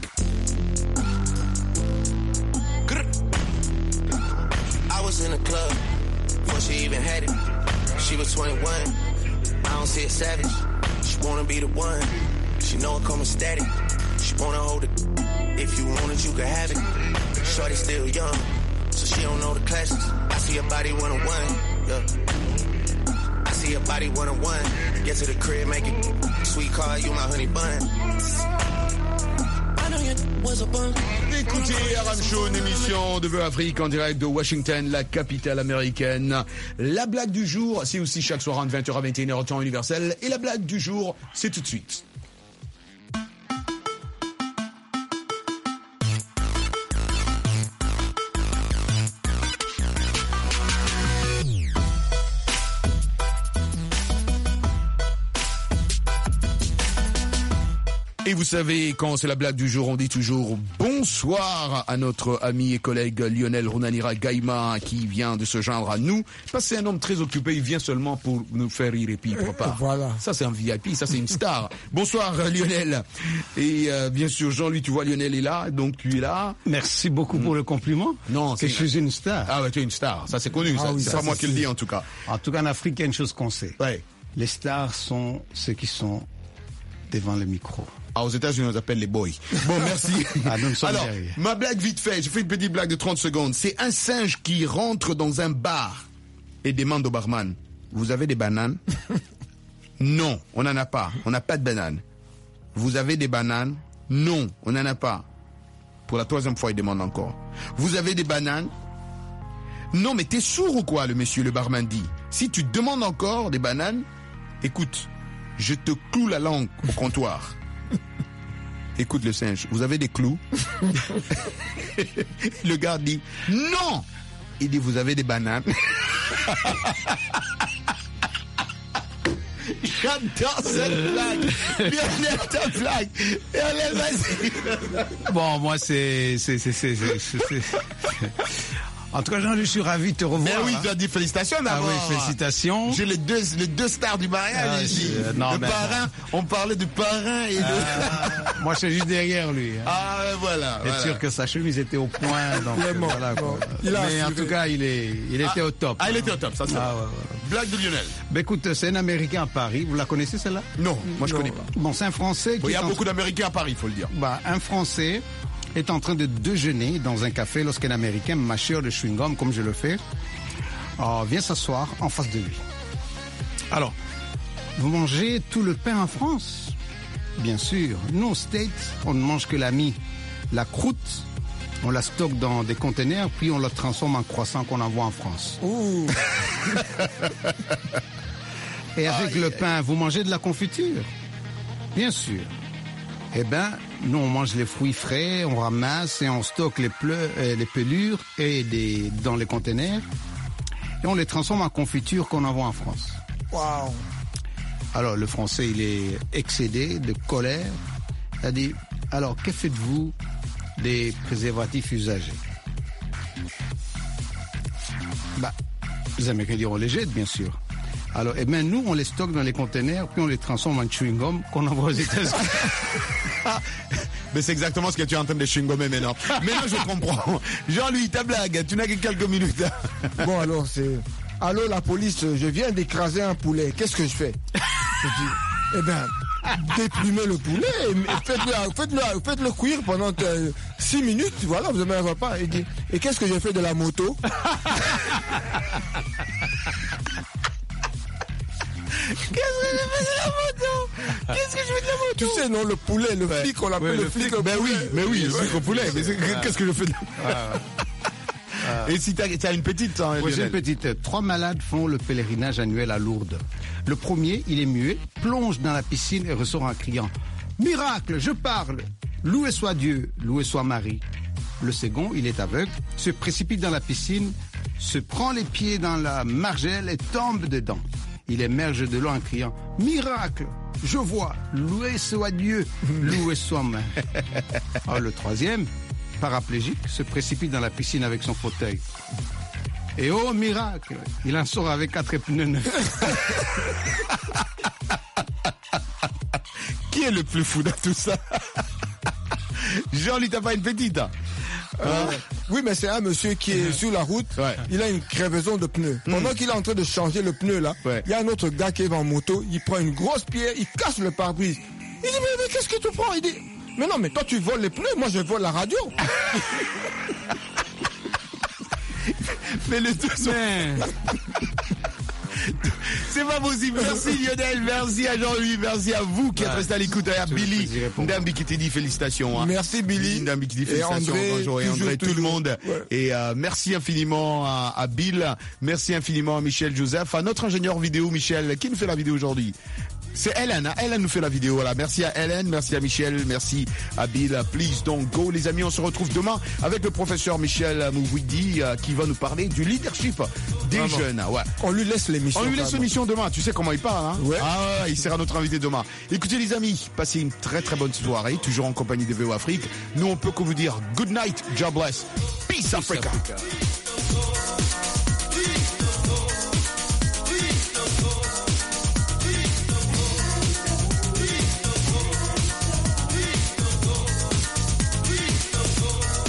I was in the club before she even had it. She was 21. I don't see it savage. She wanna be the one. She know it coming static. She wanna hold it. If you want it, you can have it. Shorty still young, so she don't know the classics. I see her body 101. Yeah. I see her body 101. Get to the crib, make it sweet car, you my honey bun. Écoutez RM Show, une émission de Vœux Afrique en direct de Washington, la capitale américaine. La blague du jour, c'est aussi chaque soir entre 20h à 21h temps universel. Et la blague du jour, c'est tout de suite. Et vous savez, quand c'est la blague du jour, on dit toujours bonsoir à notre ami et collègue Lionel Runanira Gaïma qui vient de se joindre à nous. Parce que c'est un homme très occupé, il vient seulement pour nous faire rire et puis il repart. Voilà. Ça c'est un VIP, ça c'est une star. Bonsoir Lionel. Et bien sûr, Jean-Louis, tu vois Lionel est là, donc tu es là. Merci beaucoup pour le compliment. Non, que je suis une star. Ah ouais, tu es une star, ça c'est connu, ça, oui, c'est pas moi qui le dis en tout cas. En tout cas, en Afrique, il y a une chose qu'on sait. Ouais. Les stars sont ceux qui sont devant le micro. Ah, aux États-Unis, on les appelle les boys. Bon, merci. Nous sommes Alors, derrière. ma blague vite fait, je fais une petite blague de 30 secondes. C'est un singe qui rentre dans un bar et demande au barman, vous avez des bananes? Non, on n'en a pas. On n'a pas de bananes. Vous avez des bananes? Non, on n'en a pas. Pour la 3e fois, il demande encore. Vous avez des bananes? Non, mais t'es sourd ou quoi, le monsieur, le barman dit. Si tu demandes encore des bananes, écoute, je te cloue la langue au comptoir. Écoute le singe, vous avez des clous? Le gars dit, non! Il dit, vous avez des bananes? J'adore cette blague. Lionel, ta blague. Lionel, vas-y. Bon, moi, c'est... En tout cas, Jean, je suis ravi de te revoir. Mais oui, tu as dit félicitations d'abord. Ah oui, félicitations. J'ai les deux stars du mariage ici. Non, le parrain, on parlait du parrain et de... Moi, je suis juste derrière lui. Hein. Ah, voilà. C'est sûr que sa chemise était au point. Donc, voilà, quoi. Mais en tout cas, il était au top. Ah, il était au top, ça c'est vrai. Blague de Lionel. Ben écoute, c'est un Américain à Paris. Vous la connaissez celle-là? Non, moi je connais pas. Bon, c'est un Français qui... Il y a beaucoup d'Américains à Paris, il faut le dire. Bah, un Français est en train de déjeuner dans un café lorsqu'un Américain, mâcheur de chewing-gum, comme je le fais, vient s'asseoir en face de lui. Alors, vous mangez tout le pain en France? Bien sûr. Nous, aux States, on ne mange que la mie. La croûte, on la stocke dans des conteneurs, puis on la transforme en croissant qu'on envoie en France. Ouh. Et avec le pain, vous mangez de la confiture? Bien sûr. Eh bien, nous, on mange les fruits frais, on ramasse et on stocke les pelures dans les conteneurs et on les transforme en confiture qu'on envoie en France. Waouh! Alors, le Français, il est excédé de colère. Il a dit, alors, que faites-vous des préservatifs usagés? Bah, les Américains diront les jette, bien sûr. Alors, eh bien, nous, on les stocke dans les conteneurs, puis on les transforme en chewing-gum qu'on envoie aux États-Unis. Mais c'est exactement ce que tu es en train de chewing-gummer maintenant. Maintenant, je comprends. Jean-Louis, ta blague, tu n'as que quelques minutes. Bon, alors, c'est... Allô, la police, je viens d'écraser un poulet. Qu'est-ce que je fais? Je dis, eh ben, déplumez le poulet et faites-le cuire pendant 6 minutes. Voilà, vous avez un repas. Il dit, et qu'est-ce que j'ai fait de la moto? Qu'est-ce que je fais de la moto? Tu sais, non, le poulet, le flic, on l'appelle le flic au poulet. Ben oui, le flic au poulet. Mais qu'est-ce que je fais de la... Et si t'as une petite, hein, oui, j'ai une petite. 3 malades font le pèlerinage annuel à Lourdes. Le premier, il est muet, plonge dans la piscine et ressort en criant « Miracle, je parle! Loué soit Dieu, loué soit Marie !» Le second, il est aveugle, se précipite dans la piscine, se prend les pieds dans la margelle et tombe dedans. Il émerge de l'eau en criant « Miracle, je vois, loué soit Dieu, loué soit Marie !» Alors le troisième, paraplégique, se précipite dans la piscine avec son fauteuil. Et oh miracle, il en sort avec 4 pneus neufs. Qui est le plus fou dans tout ça? Jean-Louis, t'as pas une petite? Oui, mais c'est un monsieur qui est sur la route. Ouais. Il a une crevaison de pneus. Pendant qu'il est en train de changer le pneu là, il y a un autre gars qui est en moto. Il prend une grosse pierre, il casse le pare-brise. Il dit mais qu'est-ce que tu prends? Il dit mais non, mais toi tu voles les pneus, moi je vole la radio. Mais les deux sont... C'est pas possible. Merci Lionel, merci à Jean-Louis, merci à vous qui êtes resté à l'écoute, à Billy, Ndambi qui t'a dit félicitations. Hein. Merci Billy. Ndambi qui dit félicitations, bonjour et André, tout le monde. Ouais. Et merci infiniment à Bill, merci infiniment à Michel Joseph, à notre ingénieur vidéo Michel, qui nous fait la vidéo aujourd'hui. C'est Hélène, hein? Hélène nous fait la vidéo. Voilà. Merci à Hélène, merci à Michel, merci à Bill. Please don't go, les amis. On se retrouve demain avec le professeur Michel Mouvidi qui va nous parler du leadership des jeunes. Ouais. On lui laisse l'émission. On lui laisse l'émission demain. Tu sais comment il parle, hein? Ouais. Ah ouais, il sera notre invité demain. Écoutez les amis, passez une très très bonne soirée, toujours en compagnie de VO Afrique. Nous on peut que vous dire good night, God bless, peace Africa.